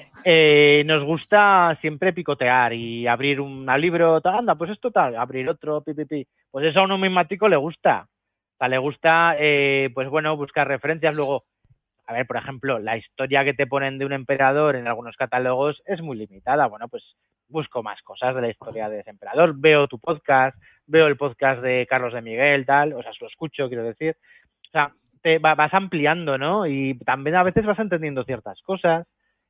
nos gusta siempre picotear y abrir un libro, anda, pues esto tal, abrir otro, pues eso a un numismático le gusta. O sea, le gusta, pues bueno, buscar referencias. Luego, a ver, por ejemplo, la historia que te ponen de un emperador en algunos catálogos es muy limitada. Bueno, pues busco más cosas de la historia de ese emperador, veo tu podcast, veo el podcast de Carlos de Miguel, tal, o sea, lo escucho, quiero decir. O sea, vas ampliando, ¿no? Y también a veces vas entendiendo ciertas cosas,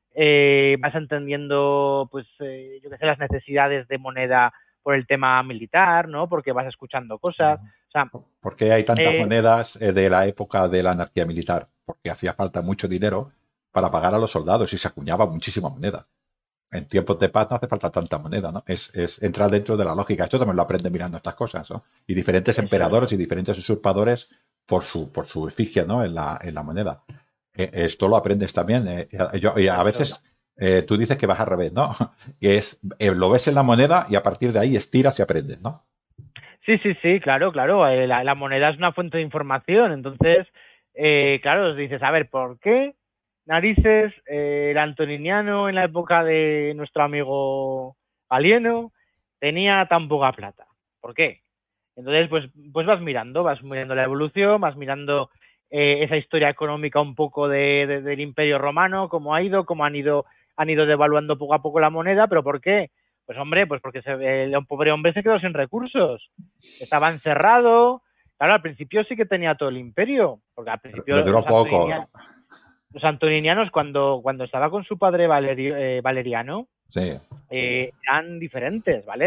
vas entendiendo, pues, yo qué sé, las necesidades de moneda por el tema militar, ¿no? Porque vas escuchando cosas. O sea, ¿por qué hay tantas monedas de la época de la anarquía militar? Porque hacía falta mucho dinero para pagar a los soldados y se acuñaba muchísima moneda. En tiempos de paz no hace falta tanta moneda, ¿no? Es entrar dentro de la lógica. Esto también lo aprende mirando estas cosas, ¿no? Y diferentes emperadores y diferentes usurpadores por su efigie, ¿no? En la moneda. Esto lo aprendes también. Y a veces tú dices que vas al revés, ¿no? Que es, lo ves en la moneda y a partir de ahí estiras y aprendes, ¿no? Sí, claro. La moneda es una fuente de información. Entonces, claro, dices, a ver, ¿por qué narices el antoniniano en la época de nuestro amigo Galieno tenía tan poca plata? ¿Por qué? Entonces, pues vas mirando la evolución, vas mirando esa historia económica un poco del Imperio Romano, cómo han ido devaluando poco a poco la moneda, pero ¿por qué? Pues hombre, pues porque el pobre hombre se quedó sin recursos, estaba encerrado. Claro, al principio sí que tenía todo el imperio, porque al principio le duró poco. Los antoninianos cuando estaba con su padre Valeriano, sí, eran diferentes, ¿vale?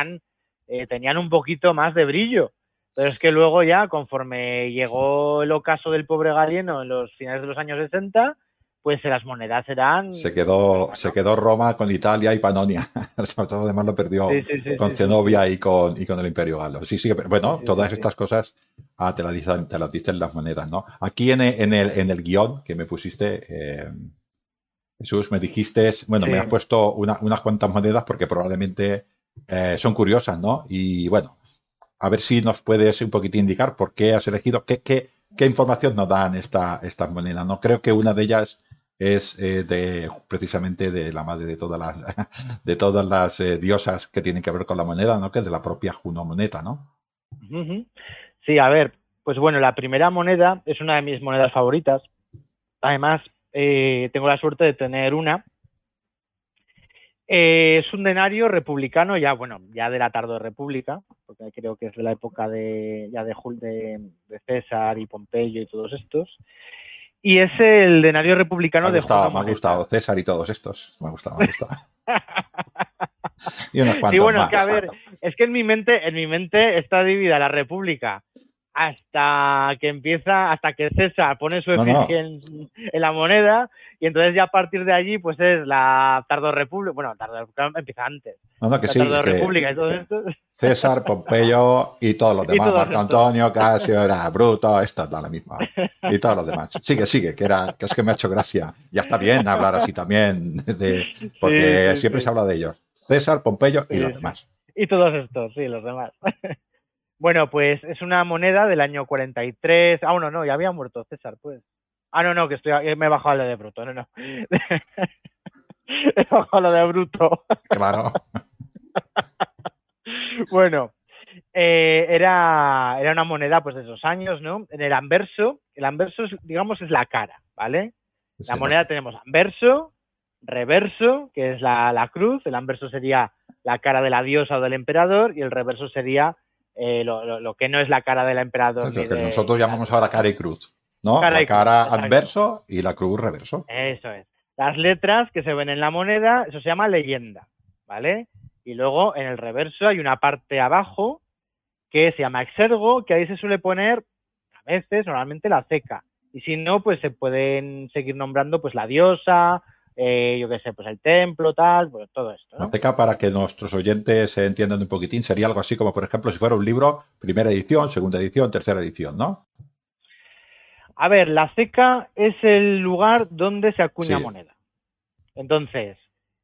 Tenían un poquito más de brillo, pero es que luego ya, conforme llegó el ocaso del pobre Galieno en los finales de los años 60, pues las monedas eran... Se quedó Roma con Italia y Panonia. Todo lo demás lo perdió con Zenobia y con el Imperio Galo. Sí, bueno, todas estas cosas te las dicen las monedas, ¿no? Aquí en el guión que me pusiste, Jesús, me dijiste, bueno, me has puesto unas cuantas monedas porque probablemente son curiosas, ¿no? Y bueno, a ver si nos puedes un poquitín indicar por qué has elegido, qué qué información nos dan estas monedas, ¿no? Creo que una de ellas es precisamente de la madre de todas las diosas que tienen que ver con la moneda, ¿no? Que es de la propia Juno Moneta, ¿no? Sí, a ver, pues bueno, la primera moneda es una de mis monedas favoritas. Además, tengo la suerte de tener una. Es un denario republicano, ya de la tardorrepública, porque creo que es de la época de César y Pompeyo y todos estos. Y es el denario republicano de Juno Moneta. Me ha gustado César y todos estos. Me ha gustado. Y unos cuantos sí, bueno, más. Es que a ver, es que en mi mente está dividida la república hasta que César pone su efigie en la moneda, y entonces ya a partir de allí pues es la tardorrepública. Bueno, tardorrepública empieza antes. Que sí, tardorrepública y todo esto. César, Pompeyo y todos los demás, Marco Antonio, Casio, era Bruto, esto da la misma. Y todos los demás. Sigue, que es que me ha hecho gracia. Ya está bien hablar así también, porque siempre se habla de ellos. César, Pompeyo y los demás. Y todos estos, sí, los demás. Bueno, pues es una moneda del año 43. No, ya había muerto César, pues. No, que me he bajado lo de Bruto, no. He bajado lo de Bruto. Claro. Bueno, era una moneda pues de esos años, ¿no? En el anverso digamos, es la cara, ¿vale? La moneda tenemos anverso, reverso, que es la cruz. El anverso sería la cara de la diosa o del emperador, y el reverso sería lo que no es la cara del emperador. Lo que nosotros llamamos ahora cara y cruz, ¿no? La cara anverso y la cruz reverso. Eso es. Las letras que se ven en la moneda, eso se llama leyenda, ¿vale? Y luego en el reverso hay una parte abajo que se llama exergo, que ahí se suele poner a veces, normalmente, la ceca. Y si no, pues se pueden seguir nombrando pues la diosa, yo qué sé, pues el templo, tal, pues todo esto, ¿no? La ceca, para que nuestros oyentes se entiendan un poquitín, sería algo así como, por ejemplo, si fuera un libro, primera edición, segunda edición, tercera edición, ¿no? A ver, la ceca es el lugar donde se acuña moneda. Entonces,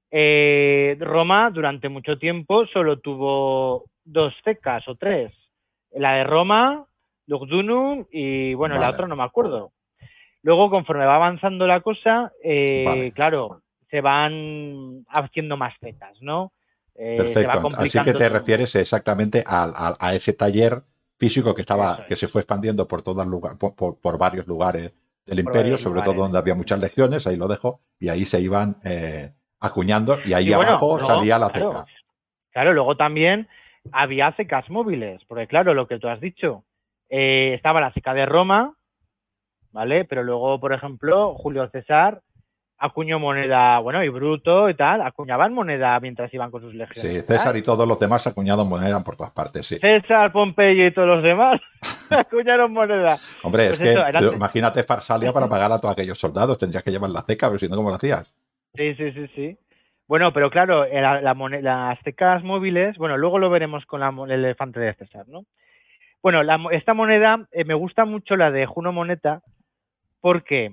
Roma durante mucho tiempo solo tuvo 2 cecas o 3. La de Roma, Lugdunum y, la otra no me acuerdo. Luego, conforme va avanzando la cosa, claro, se van haciendo más cecas, ¿no? Perfecto. Así que te refieres exactamente a ese taller físico que se fue expandiendo por por varios lugares del imperio, sobre todo donde había muchas legiones, ahí lo dejo, y ahí se iban acuñando, y ahí abajo salía la ceca. Claro, luego también había cecas móviles, porque claro, lo que tú has dicho, estaba la ceca de Roma, ¿vale? Pero luego, por ejemplo, Julio César acuñó moneda, y Bruto y tal, acuñaban moneda mientras iban con sus legiones. Sí, César y todos los demás acuñaron moneda por todas partes, sí. César, Pompeyo y todos los demás acuñaron moneda. Hombre, pues es que imagínate Farsalia para pagar a todos aquellos soldados, tendrías que llevar la ceca, pero si no, ¿cómo lo hacías? Sí. Bueno, pero claro, las cecas móviles, luego lo veremos con el elefante de César, ¿no? Bueno, esta moneda, me gusta mucho la de Juno Moneta, porque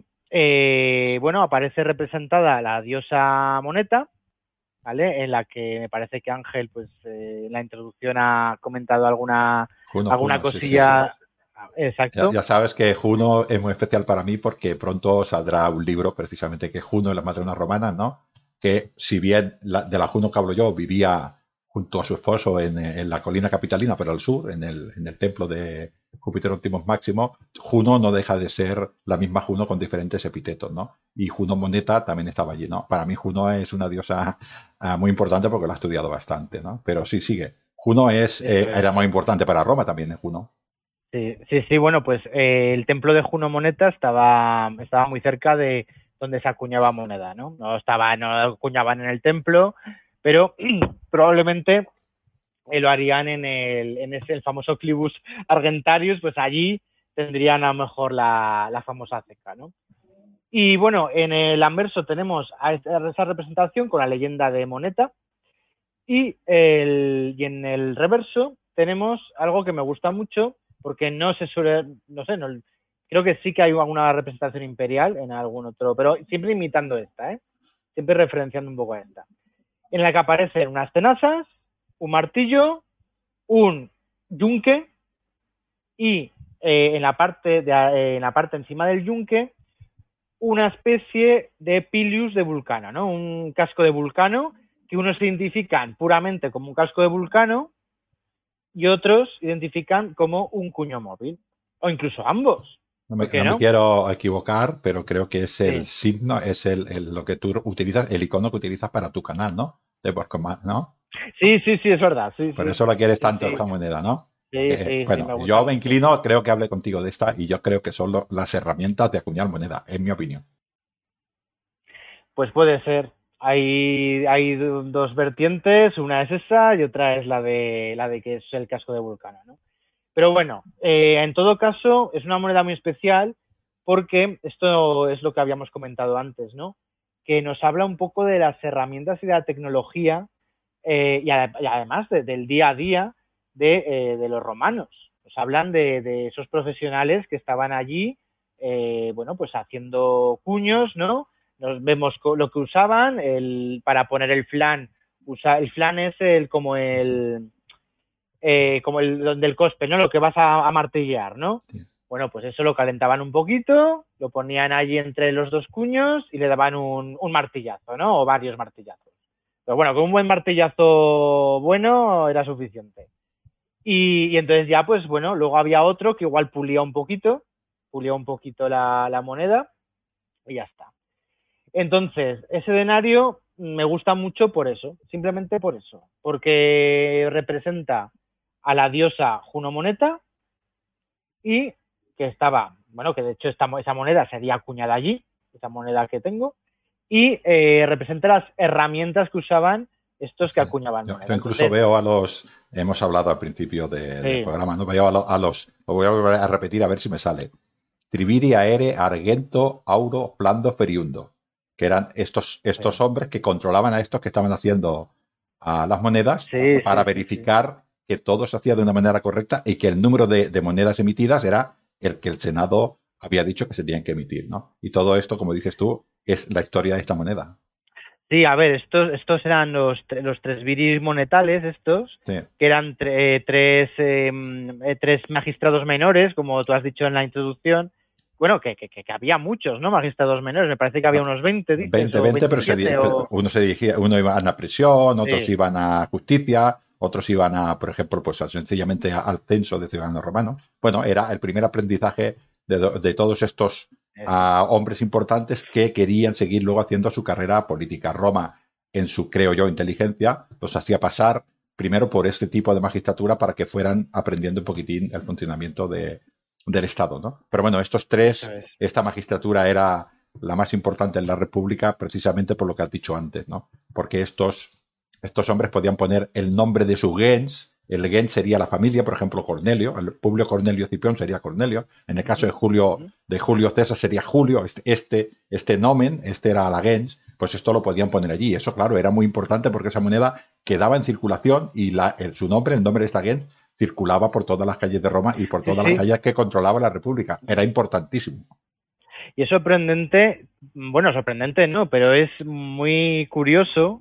aparece representada la diosa Moneta, ¿vale? En la que me parece que Ángel, pues, en la introducción ha comentado alguna cosilla. Sí. Exacto. Ya sabes que Juno es muy especial para mí, porque pronto saldrá un libro precisamente que es Juno y las matronas romanas, ¿no? Que si bien de la Juno que hablo yo vivía junto a su esposo en la colina capitalina, pero al sur, en el templo de Júpiter Optimus Máximo, Juno no deja de ser la misma Juno con diferentes epítetos, ¿no? Y Juno Moneta también estaba allí, ¿no? Para mí Juno es una diosa muy importante porque la he estudiado bastante, ¿no? Pero sí, sigue. Juno era muy importante para Roma también, Juno. Sí, pues el templo de Juno Moneta estaba muy cerca de donde se acuñaba moneda, ¿no? No acuñaban en el templo, pero probablemente lo harían en el famoso Clivus Argentarius, pues allí tendrían a lo mejor la famosa ceca, ¿no? Y en el anverso tenemos esa representación con la leyenda de Moneta, y en el reverso tenemos algo que me gusta mucho, porque no se suele, creo que sí que hay alguna representación imperial en algún otro, pero siempre imitando esta, siempre referenciando un poco a esta, en la que aparecen unas tenazas, un martillo, un yunque y en la parte encima del yunque una especie de Pilius de Vulcano, ¿no? Un casco de Vulcano que unos identifican puramente como un casco de Vulcano y otros identifican como un cuño móvil, o incluso ambos. No me quiero equivocar, pero creo que es el signo, es lo que tú utilizas, el icono que utilizas para tu canal, ¿no? De Boscomar, ¿no? Sí, es verdad. Por eso la quieres tanto esta moneda, ¿no? Bueno, me yo me inclino, creo que hablé contigo de esta y yo creo que son las herramientas de acuñar moneda, en mi opinión. Pues puede ser. Hay dos vertientes, una es esa y otra es la de que es el casco de Vulcano, ¿no? Pero bueno, en todo caso es una moneda muy especial porque esto es lo que habíamos comentado antes, ¿no? Que nos habla un poco de las herramientas y de la tecnología y además del día a día de los romanos. Nos hablan de esos profesionales que estaban allí, bueno, pues haciendo cuños, ¿no? Nos vemos lo que usaban para poner el flan. El flan es como el del cospe, ¿no? Lo que vas a martillar, ¿no? Sí. Bueno, pues eso lo calentaban un poquito, lo ponían allí entre los dos cuños y le daban un martillazo, ¿no? O varios martillazos. Pero bueno, con un buen martillazo bueno era suficiente. Y entonces ya, pues bueno, luego había otro que igual pulía un poquito la moneda y ya está. Entonces, ese denario me gusta mucho por eso, simplemente por eso, porque representa a la diosa Juno Moneta y que estaba, bueno, que de hecho esa moneda sería acuñada allí, esa moneda que tengo, y representa las herramientas que usaban estos que acuñaban moneda. Yo incluso veo a los, hemos hablado al principio del programa, ¿no? Veo a los, lo voy a volver a repetir a ver si me sale. Tribiri, Aere, Argento, Auro, Plando, Feriundo, que eran estos hombres que controlaban a estos que estaban haciendo a las monedas para verificar que todo se hacía de una manera correcta y que el número de monedas emitidas era el que el Senado había dicho que se tenían que emitir, ¿no? Y todo esto, como dices tú, es la historia de esta moneda. Sí, a ver, estos eran los tres viris monetales que eran tres magistrados menores, como tú has dicho en la introducción. Bueno, que había muchos, ¿no? Magistrados menores, me parece que había unos 20, dices, 20, pero uno iba a la prisión, otros iban a justicia, otros iban a, por ejemplo, pues sencillamente al censo de ciudadanos romanos. Bueno, era el primer aprendizaje de todos estos hombres importantes que querían seguir luego haciendo su carrera política. Roma, en su, creo yo, inteligencia, los hacía pasar primero por este tipo de magistratura para que fueran aprendiendo un poquitín el funcionamiento del Estado, ¿no? Pero bueno, estos tres, esta magistratura era la más importante en la República precisamente por lo que has dicho antes, ¿no? Porque estos hombres podían poner el nombre de su gens. El gens sería la familia, por ejemplo, Cornelio. El Publio Cornelio Cipión sería Cornelio. En el caso de Julio César sería Julio. Este nomen, era la gens. Pues esto lo podían poner allí. Eso, claro, era muy importante porque esa moneda quedaba en circulación y su nombre, el nombre de esta gens, circulaba por todas las calles de Roma y por todas las calles que controlaba la República. Era importantísimo. Y es sorprendente, bueno, sorprendente no, pero es muy curioso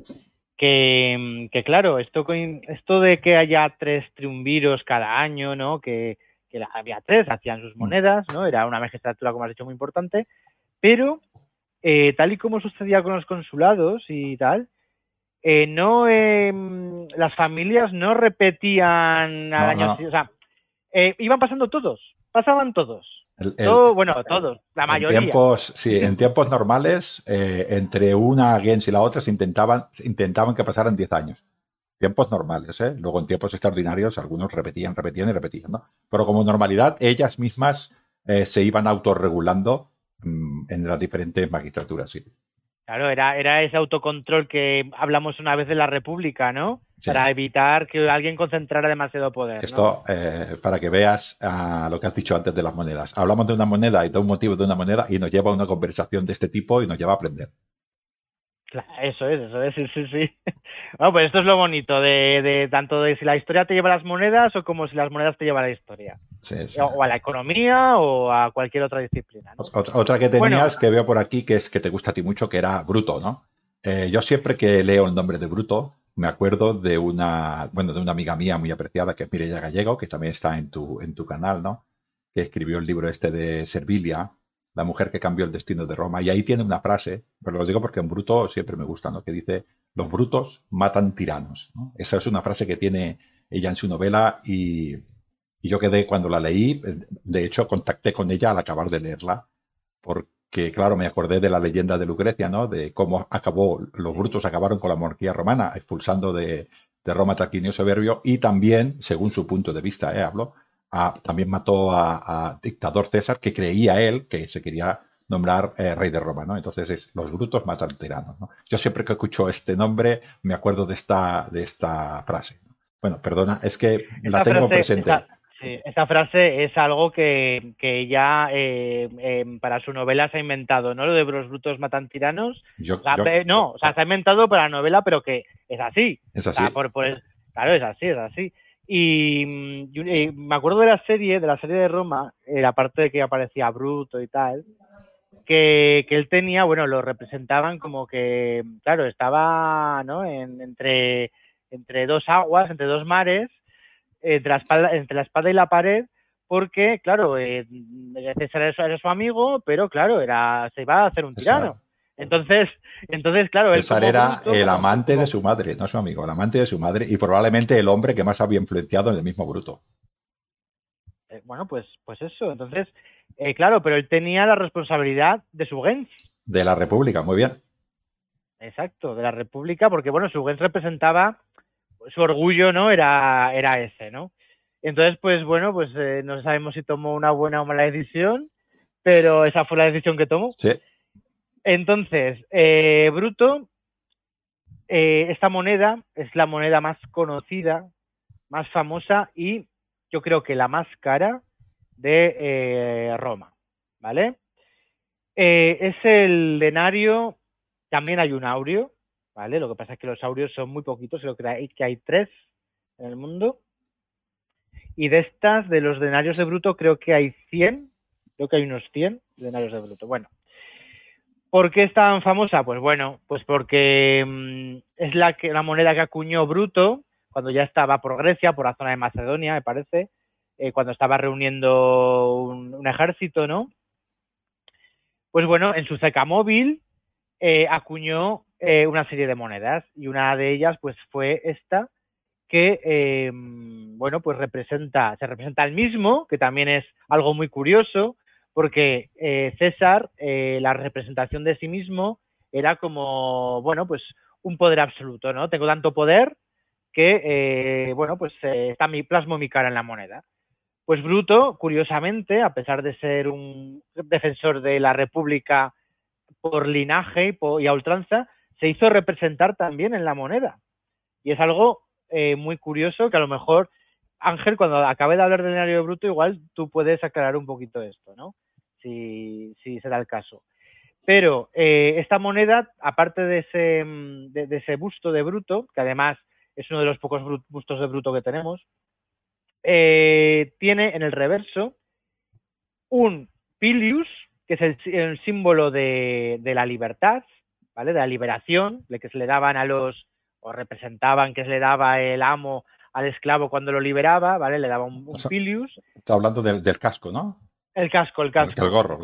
que claro, esto de que haya 3 triunviros cada año, ¿no? Que había 3, hacían sus monedas, ¿no? Era una magistratura, como has dicho, muy importante, pero tal y como sucedía con los consulados y tal, las familias no repetían al año, o sea, iban pasaban todos. Todos, la mayoría. En tiempos normales, entre una gens y la otra se intentaban que pasaran 10 años. Tiempos normales, ¿eh? Luego en tiempos extraordinarios algunos repetían, ¿no? Pero como normalidad, ellas mismas se iban autorregulando en las diferentes magistraturas, sí. Claro, era ese autocontrol que hablamos una vez de la República, ¿no? Sí. Para evitar que alguien concentrara demasiado poder, ¿no? Esto, para que veas lo que has dicho antes de las monedas. Hablamos de una moneda y de un motivo de una moneda y nos lleva a una conversación de este tipo y nos lleva a aprender. Eso es, sí. Bueno, pues esto es lo bonito de tanto de si la historia te lleva a las monedas o como si las monedas te llevan a la historia. Sí. O a la economía o a cualquier otra disciplina, ¿no? Otra que tenías, que veo por aquí, que es que te gusta a ti mucho, que era Bruto, ¿no? Yo siempre que leo el nombre de Bruto, me acuerdo de una amiga mía muy apreciada, que es Mireia Gallego, que también está en tu canal, ¿no? que escribió el libro este de Servilia, la mujer que cambió el destino de Roma, y ahí tiene una frase, pero lo digo porque en Bruto siempre me gusta, ¿no? Que dice, los brutos matan tiranos, ¿no? Esa es una frase que tiene ella en su novela y yo quedé, cuando la leí, de hecho contacté con ella al acabar de leerla, porque claro, me acordé de la leyenda de Lucrecia, ¿no? De cómo los brutos acabaron con la monarquía romana, expulsando de Roma Tarquinio Soberbio, y también, según su punto de vista, hablo, también mató a dictador César, que creía él que se quería nombrar rey de Roma, ¿no? Entonces los brutos matan tiranos, ¿no? Yo siempre que escucho este nombre me acuerdo de esta frase. Bueno, perdona, es que la tengo presente. Esta frase es algo que ella para su novela se ha inventado, ¿no? Lo de los brutos matan tiranos. Se ha inventado para la novela, pero que es así. Es así. O sea, claro, es así. Y me acuerdo de la serie de Roma, la parte de que aparecía Bruto y tal, que él tenía, bueno, lo representaban como que, claro, estaba, ¿no? entre dos aguas, entre dos mares, entre la espada y la pared, porque, claro, César era su amigo, pero, claro, se iba a hacer un tirano. Entonces, claro... César era el amante de su madre, no su amigo, el amante de su madre, y probablemente el hombre que más había influenciado en el mismo Bruto. Bueno, pues eso. Entonces, claro, pero él tenía la responsabilidad de su gens. De la República, muy bien. Exacto, de la República, porque, bueno, su gens representaba... Su orgullo, ¿no? Era ese, ¿no? Entonces, pues bueno, pues no sabemos si tomó una buena o mala decisión, pero esa fue la decisión que tomó. Sí. Entonces, Bruto, esta moneda es la moneda más conocida, más famosa y yo creo que la más cara de Roma, ¿vale? Es el denario, también hay un aureo, ¿vale? Lo que pasa es que los aureos son muy poquitos, creo que hay 3 en el mundo. Y de los denarios de Bruto, creo que hay 100, creo que hay unos 100 denarios de Bruto. Bueno, ¿por qué es tan famosa? Pues bueno, pues porque es la moneda que acuñó Bruto cuando ya estaba por Grecia, por la zona de Macedonia, me parece, cuando estaba reuniendo un ejército, ¿no? Pues bueno, en su ceca móvil acuñó una serie de monedas y una de ellas pues fue esta que bueno, pues se representa al mismo, que también es algo muy curioso porque César, la representación de sí mismo era como, bueno, pues un poder absoluto, ¿no? Tengo tanto poder que, bueno, pues plasmo mi cara en la moneda. Pues Bruto, curiosamente, a pesar de ser un defensor de la República por linaje y a ultranza, se hizo representar también en la moneda. Y es algo muy curioso que a lo mejor, Ángel, cuando acabe de hablar del denario de Bruto, igual tú puedes aclarar un poquito esto, ¿no? Si se da el caso. Pero esta moneda, aparte de ese busto de Bruto, que además es uno de los pocos bustos de Bruto que tenemos, tiene en el reverso un Pilius, que es el símbolo de la libertad, ¿vale? De la liberación, de que se le daban o representaban que se le daba el amo al esclavo cuando lo liberaba, ¿vale? Le daba un Pilius. Está hablando del casco, ¿no? El casco. El gorro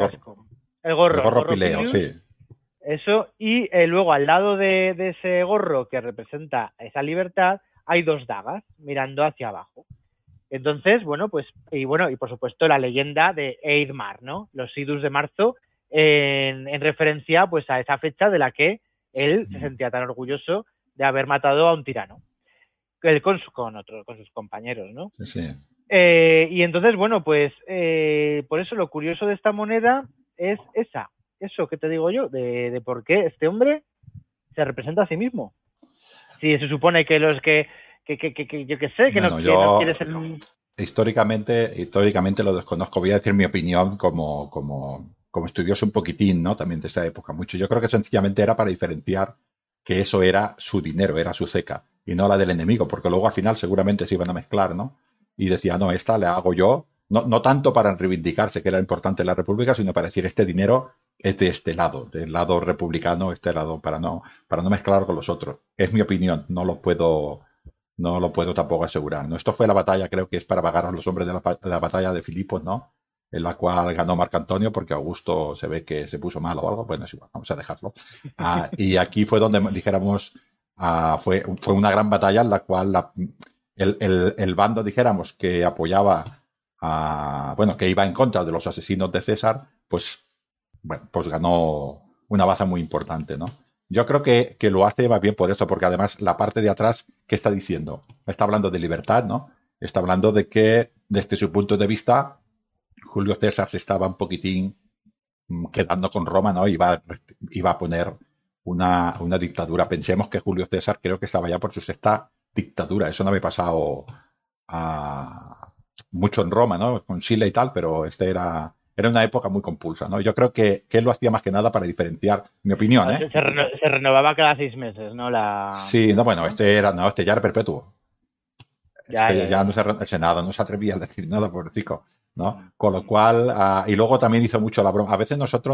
pileo, Pilius, sí. Eso, y luego al lado de ese gorro que representa esa libertad, hay 2 dagas mirando hacia abajo. Entonces, bueno, pues, y por supuesto la leyenda de Eidmar, ¿no? Los idus de marzo, en referencia pues a esa fecha de la que él se sentía tan orgulloso de haber matado a un tirano. Él con sus compañeros, ¿no? Sí. Y entonces, bueno, pues por eso lo curioso de esta moneda es eso que te digo yo, de por qué este hombre se representa a sí mismo. Si se supone que los que yo qué sé, que no quiere ser un... Históricamente lo desconozco. Voy a decir mi opinión como estudioso un poquitín, ¿no? También de esa época mucho. Yo creo que sencillamente era para diferenciar que eso era su dinero, era su ceca, y no la del enemigo, porque luego al final seguramente se iban a mezclar, ¿no? Y decía, no, esta la hago yo, no tanto para reivindicarse que era importante la República, sino para decir, este dinero es de este lado, del lado republicano, este lado, para no mezclar con los otros. Es mi opinión, no lo puedo tampoco asegurar, ¿no? Esto fue la batalla, creo que es para vagar a los hombres de la batalla de Filipos, ¿no? en la cual ganó Marco Antonio porque Augusto se ve que se puso mal o algo. Bueno, es igual, vamos a dejarlo. Y aquí fue donde dijéramos, fue una gran batalla en la cual el bando, dijéramos, que apoyaba bueno, que iba en contra de los asesinos de César, pues, bueno, pues ganó una baza muy importante, ¿no? Yo creo que lo hace más bien por eso, porque además la parte de atrás, ¿qué está diciendo? Está hablando de libertad, ¿no? Está hablando de que, desde su punto de vista, Julio César se estaba un poquitín quedando con Roma, ¿no? Iba a poner una dictadura. Pensemos que Julio César creo que estaba ya por su sexta dictadura. Eso no había pasado mucho en Roma, ¿no? Con Sila y tal, pero era una época muy compulsa, ¿no? Yo creo que él lo hacía más que nada para diferenciar, mi opinión, ¿eh? Se renovaba cada 6 meses, ¿no? Sí, no, bueno, este ya era perpetuo. Ya no el Senado no se atrevía a decir nada, pobrecito, ¿no? Con lo cual, y luego también hizo mucho la broma. A veces nosotros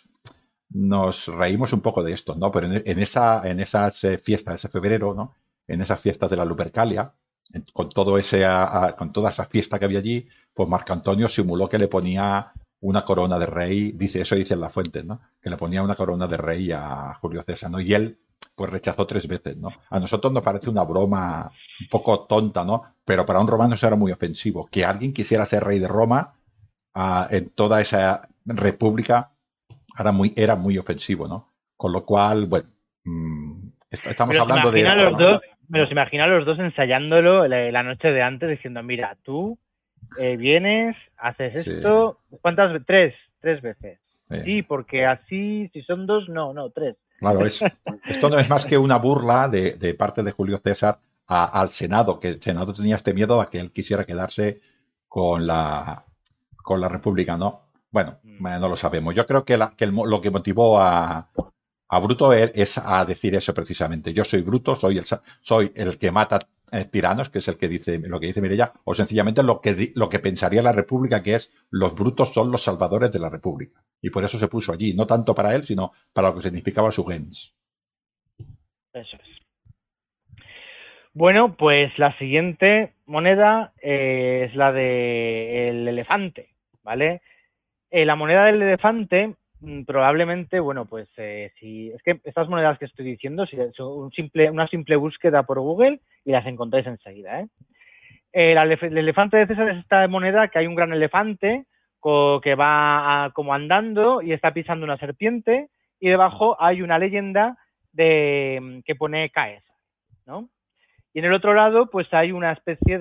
nos reímos un poco de esto, ¿no? Pero en esas fiestas, ese febrero, ¿no? En esas fiestas de la Lupercalia, con toda esa fiesta que había allí, pues Marco Antonio simuló que le ponía una corona de rey, eso dice en las fuentes, ¿no? Que le ponía una corona de rey a Julio César, ¿no? Y él, pues rechazó 3 veces, ¿no? A nosotros nos parece una broma un poco tonta, ¿no? Pero para un romano eso era muy ofensivo. Que alguien quisiera ser rey de Roma en toda esa república era muy ofensivo, ¿no? Con lo cual, bueno, estamos hablando de esto, ¿no? Me los imagino a los dos ensayándolo la noche de antes, diciendo, mira, tú vienes, haces esto, ¿cuántas veces? 3 veces. Sí, porque así, si son 2, no, 3. Claro, esto no es más que una burla de parte de Julio César al Senado, que el Senado tenía este miedo a que él quisiera quedarse con la República, ¿no? Bueno, no lo sabemos. Yo creo que lo que motivó a Bruto es a decir eso precisamente. Yo soy Bruto, soy el que mata tiranos, que es lo que dice Mireia, o sencillamente lo que pensaría la República, que es los brutos son los salvadores de la República. Y por eso se puso allí, no tanto para él, sino para lo que significaba su gens. Eso es. Bueno, pues la siguiente moneda es la del elefante, ¿vale? La moneda del elefante, probablemente, bueno, pues si es que estas monedas que estoy diciendo, si son una simple búsqueda por Google y las encontráis enseguida, ¿eh? El elefante de César es esta moneda que hay un gran elefante que va como andando y está pisando una serpiente, y debajo hay una leyenda que pone Caesar, ¿no? Y en el otro lado, pues hay una especie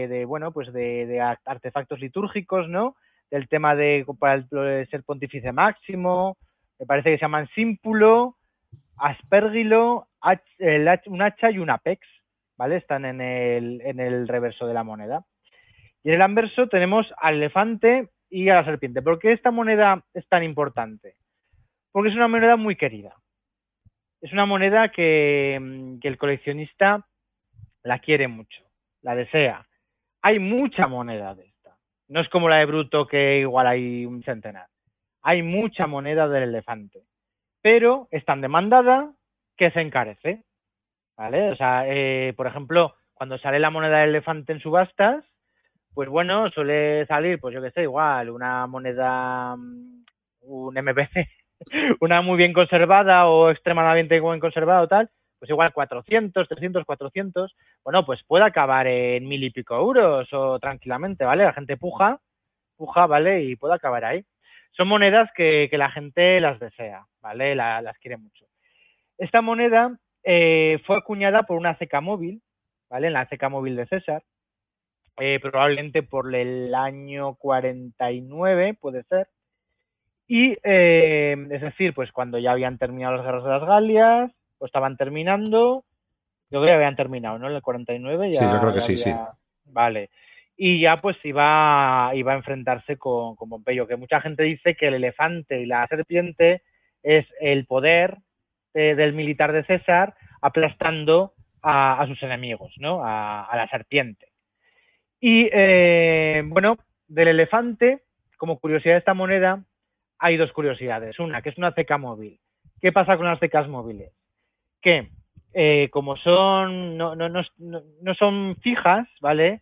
de artefactos litúrgicos, ¿no? Del tema para ser pontífice máximo, me parece que se llaman símpulo, aspergilo, un hacha y un apex, ¿vale? Están en el reverso de la moneda. Y en el anverso tenemos al elefante y a la serpiente. ¿Por qué esta moneda es tan importante? Porque es una moneda muy querida. Es una moneda que el coleccionista la quiere mucho, la desea. Hay mucha moneda de esta. No es como la de Bruto, que igual hay un centenar. Hay mucha moneda del elefante. Pero es tan demandada que se encarece, ¿vale? O sea, por ejemplo, cuando sale la moneda del elefante en subastas, pues bueno, suele salir, pues yo qué sé, igual, una moneda, un MPC, una muy bien conservada o extremadamente bien conservada o tal, pues igual 400, 300, 400, bueno, pues puede acabar en 1000 y pico euros o tranquilamente, ¿vale? La gente puja, ¿vale? Y puede acabar ahí. Son monedas que la gente las desea, ¿vale? Las quiere mucho. Esta moneda fue acuñada por una ceca móvil, ¿vale? En la ceca móvil de César, probablemente por el año 49, puede ser. Y es decir, pues cuando ya habían terminado las guerras de las Galias, o estaban terminando, yo creo que habían terminado, ¿no? En el 49 ya. Sí, yo creo que sí, sí. Vale. Y ya pues iba a enfrentarse con Pompeyo, que mucha gente dice que el elefante y la serpiente es el poder del militar de César aplastando a sus enemigos, ¿no? A la serpiente. Y bueno, del elefante, como curiosidad de esta moneda, hay 2 curiosidades. Una, que es una ceca móvil. ¿Qué pasa con las cecas móviles? Que como son no son fijas, ¿vale?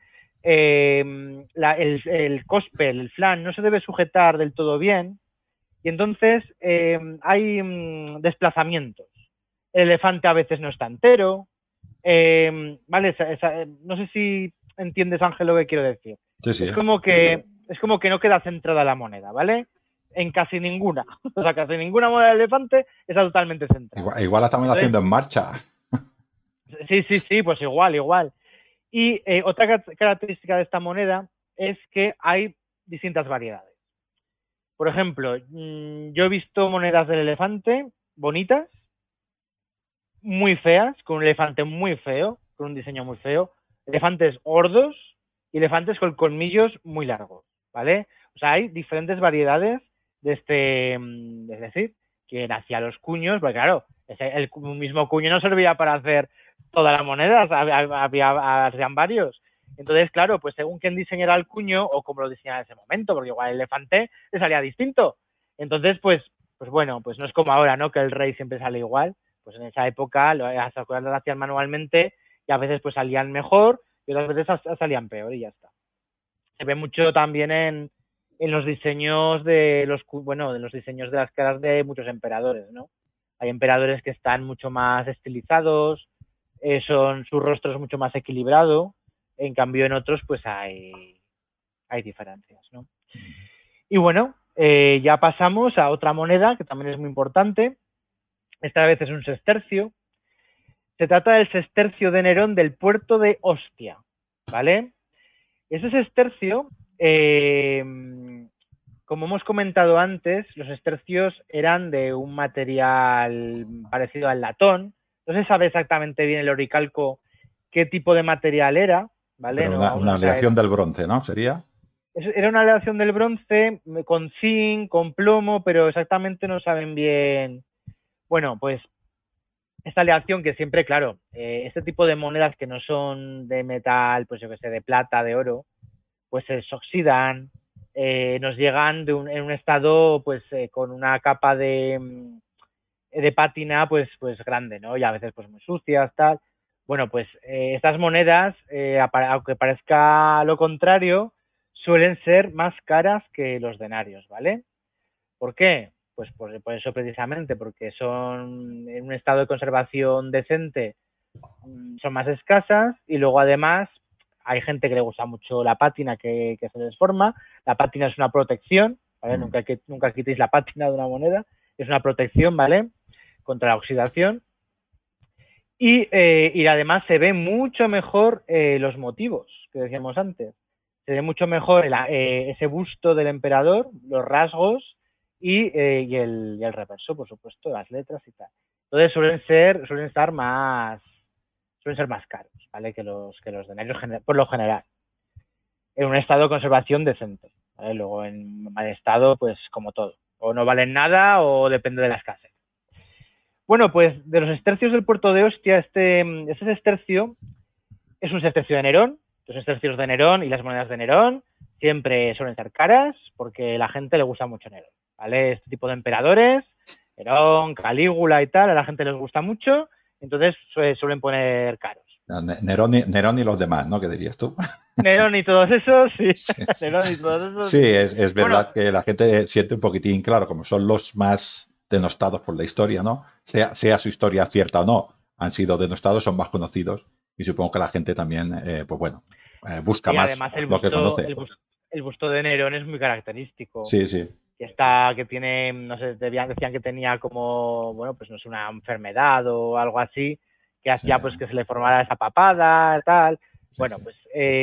el cospel, el flan, no se debe sujetar del todo bien y entonces hay desplazamientos. El elefante a veces no está entero. Vale, no sé si entiendes, Ángel, lo que quiero decir. Sí, sí. Es como que no queda centrada la moneda, ¿vale? En casi ninguna. O sea, casi ninguna moneda del elefante está totalmente centrada. Igual la estamos haciendo en marcha. Sí, pues igual. Y otra característica de esta moneda es que hay distintas variedades. Por ejemplo, yo he visto monedas del elefante bonitas, muy feas, con un elefante muy feo, con un diseño muy feo, elefantes gordos y elefantes con colmillos muy largos, ¿vale? O sea, hay diferentes variedades de es decir, quien hacía los cuños, porque claro, el mismo cuño no servía para hacer todas las monedas, hacían varios. Entonces, claro, pues según quien diseñara el cuño o como lo diseñara en ese momento, porque igual el elefante le salía distinto. Entonces, pues bueno, pues no es como ahora, ¿no? Que el rey siempre sale igual. Pues en esa época las cosas las hacían manualmente y a veces pues salían mejor y otras veces salían peor y ya está. Se ve mucho también en los diseños de los diseños de las caras de muchos emperadores, ¿no? Hay emperadores que están mucho más estilizados, su rostro es mucho más equilibrado, en cambio en otros pues hay diferencias, ¿no? Y bueno, ya pasamos a otra moneda que también es muy importante. Esta vez es un sestercio. Se trata del sestercio de Nerón del puerto de Ostia, ¿vale? Ese sestercio, como hemos comentado antes, los sestercios eran de un material parecido al latón. No se sabe exactamente bien el oricalco qué tipo de material era, ¿vale? Pero una aleación del bronce, ¿no? ¿Sería? Era una aleación del bronce con zinc, con plomo, pero exactamente no saben bien. Bueno, pues esta aleación que siempre, claro, este tipo de monedas que no son de metal, pues yo que sé, de plata, de oro, pues se oxidan, nos llegan en un estado pues con una capa de pátina pues grande, ¿no? Y a veces pues muy sucias, tal. Bueno, pues estas monedas, aunque parezca lo contrario, suelen ser más caras que los denarios, ¿vale? ¿Por qué? Pues por eso precisamente, porque son en un estado de conservación decente, son más escasas y luego además hay gente que le gusta mucho la pátina que se les forma. La pátina es una protección, ¿vale? Nunca quitéis la pátina de una moneda, es una protección, ¿vale? Contra la oxidación. Y además se ve mucho mejor los motivos que decíamos antes. Se ve mucho mejor ese busto del emperador, los rasgos y el reverso, por supuesto, las letras y tal. Entonces suelen ser más caros, ¿vale? Que los denarios por lo general. En un estado de conservación decente, ¿vale? Luego en mal estado, pues como todo. O no valen nada o depende de la escasez. Bueno, pues de los sestercios del puerto de Ostia, ese sestercio es un sestercio de Nerón. Los sestercios de Nerón y las monedas de Nerón siempre suelen ser caras porque a la gente le gusta mucho Nerón, ¿vale? Este tipo de emperadores, Nerón, Calígula y tal, a la gente les gusta mucho, entonces suelen poner caros. Nerón y los demás, ¿no? ¿Qué dirías tú? Nerón y todos esos, sí. Sí, Nerón y todos esos. sí, es verdad que la gente siente un poquitín, claro, como son los más denostados por la historia, ¿no? Sea su historia cierta o no, han sido denostados, son más conocidos y supongo que la gente también, pues bueno, busca más lo que conoce. El busto de Nerón es muy característico. Sí, sí. Que tiene, no sé, decían que tenía como, bueno, pues no sé, una enfermedad o algo así, que hacía pues que se le formara esa papada, tal. Bueno, pues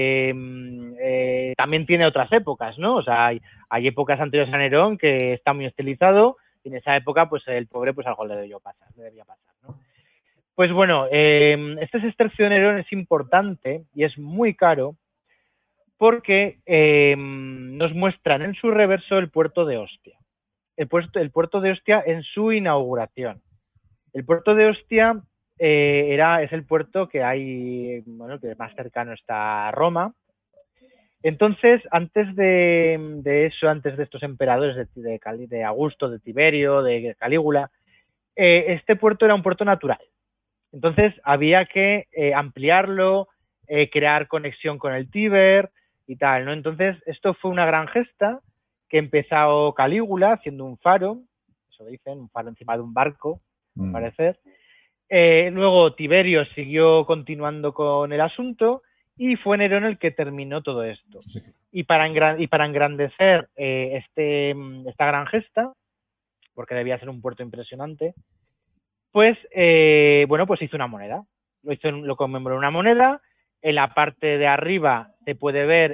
también tiene otras épocas, ¿no? O sea, hay épocas anteriores a Nerón que está muy estilizado y en esa época pues el pobre pues algo le debía pasar, ¿no? Pues bueno, este sestercio de Nerón es importante y es muy caro porque nos muestran en su reverso el puerto de Ostia. El puerto de Ostia en su inauguración. El puerto de Ostia es el puerto que hay, bueno, que más cercano está a Roma. Entonces, antes de eso, antes de estos emperadores de Augusto, de Tiberio, de Calígula, este puerto era un puerto natural. Entonces, había que ampliarlo, crear conexión con el Tíber y tal, ¿no? Entonces, esto fue una gran gesta que empezó Calígula haciendo un faro, eso dicen, un faro encima de un barco, al parecer. Luego Tiberio siguió continuando con el asunto y fue Nerón el que terminó todo esto. Sí. Y para engrandecer esta gran gesta, porque debía ser un puerto impresionante, pues, pues hizo una moneda. Lo conmemoró una moneda. En la parte de arriba se puede ver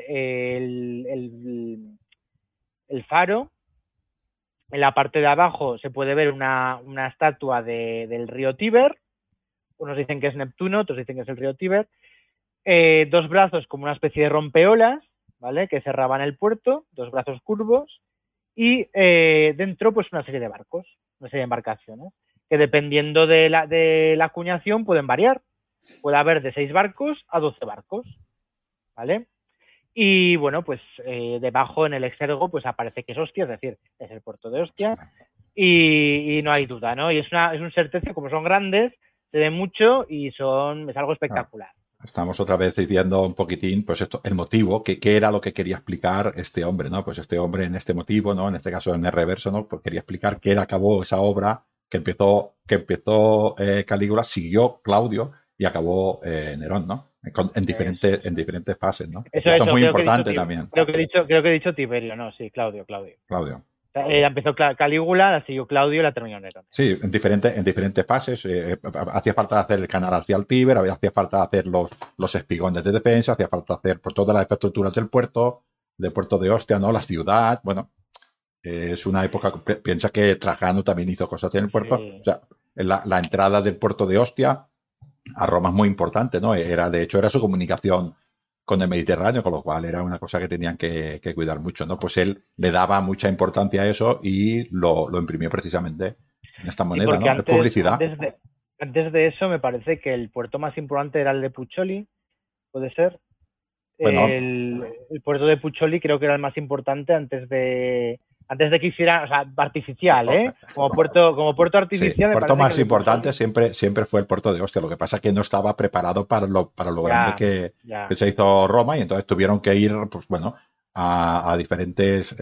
el faro. En la parte de abajo se puede ver una estatua del río Tíber. Unos dicen que es Neptuno, otros dicen que es el río Tíber. 2 brazos como una especie de rompeolas, ¿vale? Que cerraban el puerto, 2 brazos curvos. Y dentro, pues una serie de barcos, una serie de embarcaciones, que dependiendo de la acuñación pueden variar. Puede haber de 6 barcos a 12 barcos, ¿vale? Y bueno, pues debajo en el exergo pues aparece que es Ostia, es decir, es el puerto de Ostia, y no hay duda, ¿no? Y es un sertecio, como son grandes, se ve mucho y es algo espectacular. Estamos otra vez diciendo un poquitín, pues esto, el motivo, qué era lo que quería explicar este hombre, ¿no? Pues este hombre en este motivo, ¿no? En este caso en el reverso, ¿no? Pues quería explicar que él acabó esa obra que empezó Calígula, siguió Claudio y acabó Nerón, ¿no? En diferentes fases, ¿no? Esto es muy importante también. Creo que he dicho Tiberio, no, sí, Claudio. Empezó Calígula, la siguió Claudio y la terminó Nerón. Sí, en diferentes fases. Hacía falta hacer el canal hacia el Tíber, hacía falta hacer los espigones de defensa, hacía falta hacer por todas las infraestructuras del puerto de Ostia, ¿no? La ciudad, bueno, es una época, piensa que Trajano también hizo cosas en el puerto. Sí. O sea, la entrada del puerto de Ostia a Roma es muy importante, ¿no? De hecho, era su comunicación con el Mediterráneo, con lo cual era una cosa que tenían que cuidar mucho, ¿no? Pues él le daba mucha importancia a eso y lo imprimió precisamente en esta moneda, ¿no? Es publicidad. Antes de eso, me parece que el puerto más importante era el de Pucholi, ¿puede ser? Bueno, el puerto de Pucholi creo que era el más importante antes de que hiciera, o sea, artificial, ¿eh? Como puerto artificial. Sí, el puerto más importante siempre fue el puerto de Ostia. Lo que pasa es que no estaba preparado para lo grande que se hizo Roma y entonces tuvieron que ir, pues bueno, a diferentes,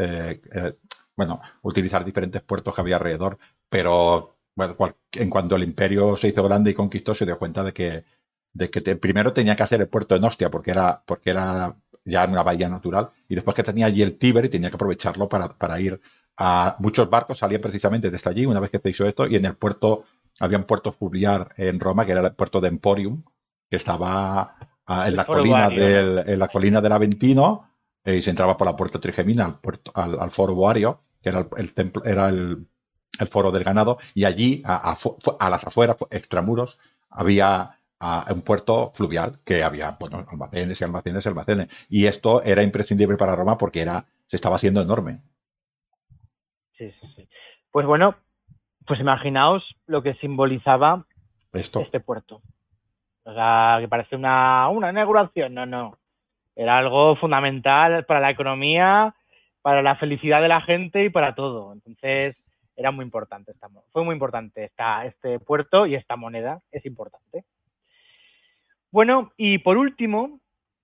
utilizar diferentes puertos que había alrededor. Pero bueno, en cuanto el imperio se hizo grande y conquistó, se dio cuenta de que primero tenía que hacer el puerto de Ostia porque era ya una bahía natural, y después que tenía allí el Tíber y tenía que aprovecharlo para ir a muchos barcos, salían precisamente desde allí una vez que se hizo esto, y en el puerto, había un puerto fluvial en Roma, que era el puerto de Emporium, que estaba en la colina del Aventino, y se entraba por la puerta Trigemina al foro Boario, que era el templo, era el foro del ganado, y allí a las afueras, extramuros, había un puerto fluvial que había, bueno, almacenes. Y esto era imprescindible para Roma porque se estaba haciendo enorme. Sí. Pues bueno, pues imaginaos lo que simbolizaba este puerto. O sea, que parece una inauguración. No. Era algo fundamental para la economía, para la felicidad de la gente y para todo. Entonces, era muy importante. Fue muy importante este puerto, y esta moneda es importante. Bueno, y por último,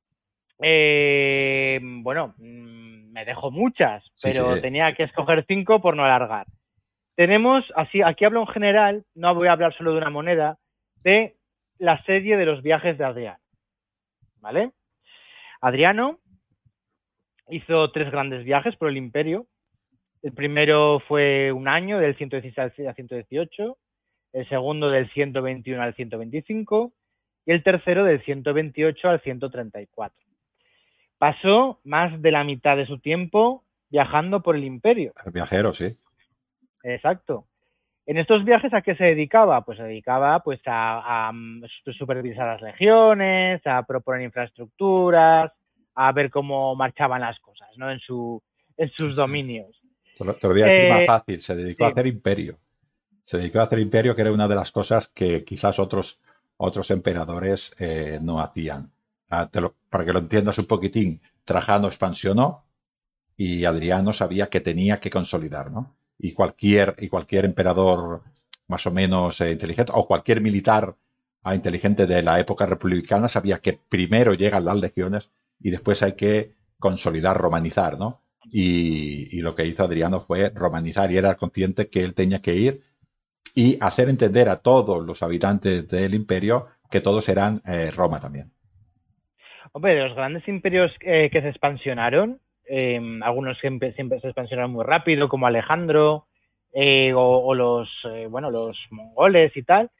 me dejo muchas, pero sí. Tenía que escoger 5 por no alargar. Tenemos, aquí hablo en general, no voy a hablar solo de una moneda, de la serie de los viajes de Adriano, ¿vale? Adriano hizo 3 grandes viajes por el imperio. El primero fue un año, del 116 al 118, el segundo del 121 al 125, y el tercero del 128 al 134. Pasó más de la mitad de su tiempo viajando por el imperio. El viajero, sí. Exacto. En estos viajes, ¿a qué se dedicaba? Pues se dedicaba a supervisar las legiones, a proponer infraestructuras, a ver cómo marchaban las cosas, ¿no? En sus dominios. Te lo voy a decir más fácil. Se dedicó a hacer imperio. Se dedicó a hacer imperio, que era una de las cosas que quizás otros emperadores no hacían. Para que lo entiendas un poquitín, Trajano expansionó y Adriano sabía que tenía que consolidar, ¿no? Y cualquier emperador más o menos inteligente, o cualquier militar inteligente de la época republicana sabía que primero llegan las legiones y después hay que consolidar, romanizar, ¿no? Y lo que hizo Adriano fue romanizar y era consciente que él tenía que ir y hacer entender a todos los habitantes del imperio que todos eran Roma también. Hombre, de los grandes imperios que se expansionaron, algunos siempre se expansionaron muy rápido, como Alejandro, o los mongoles y tal.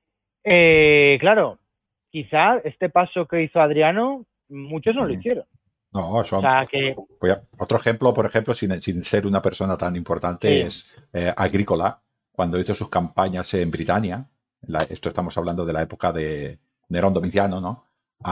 Claro, quizá este paso que hizo Adriano, muchos no lo hicieron. No, eso, o sea que... Otro ejemplo, por ejemplo, sin ser una persona tan importante, sí, es Agrícola, cuando hizo sus campañas en Britania. Esto estamos hablando de la época de Nerón Domiciano, ¿no?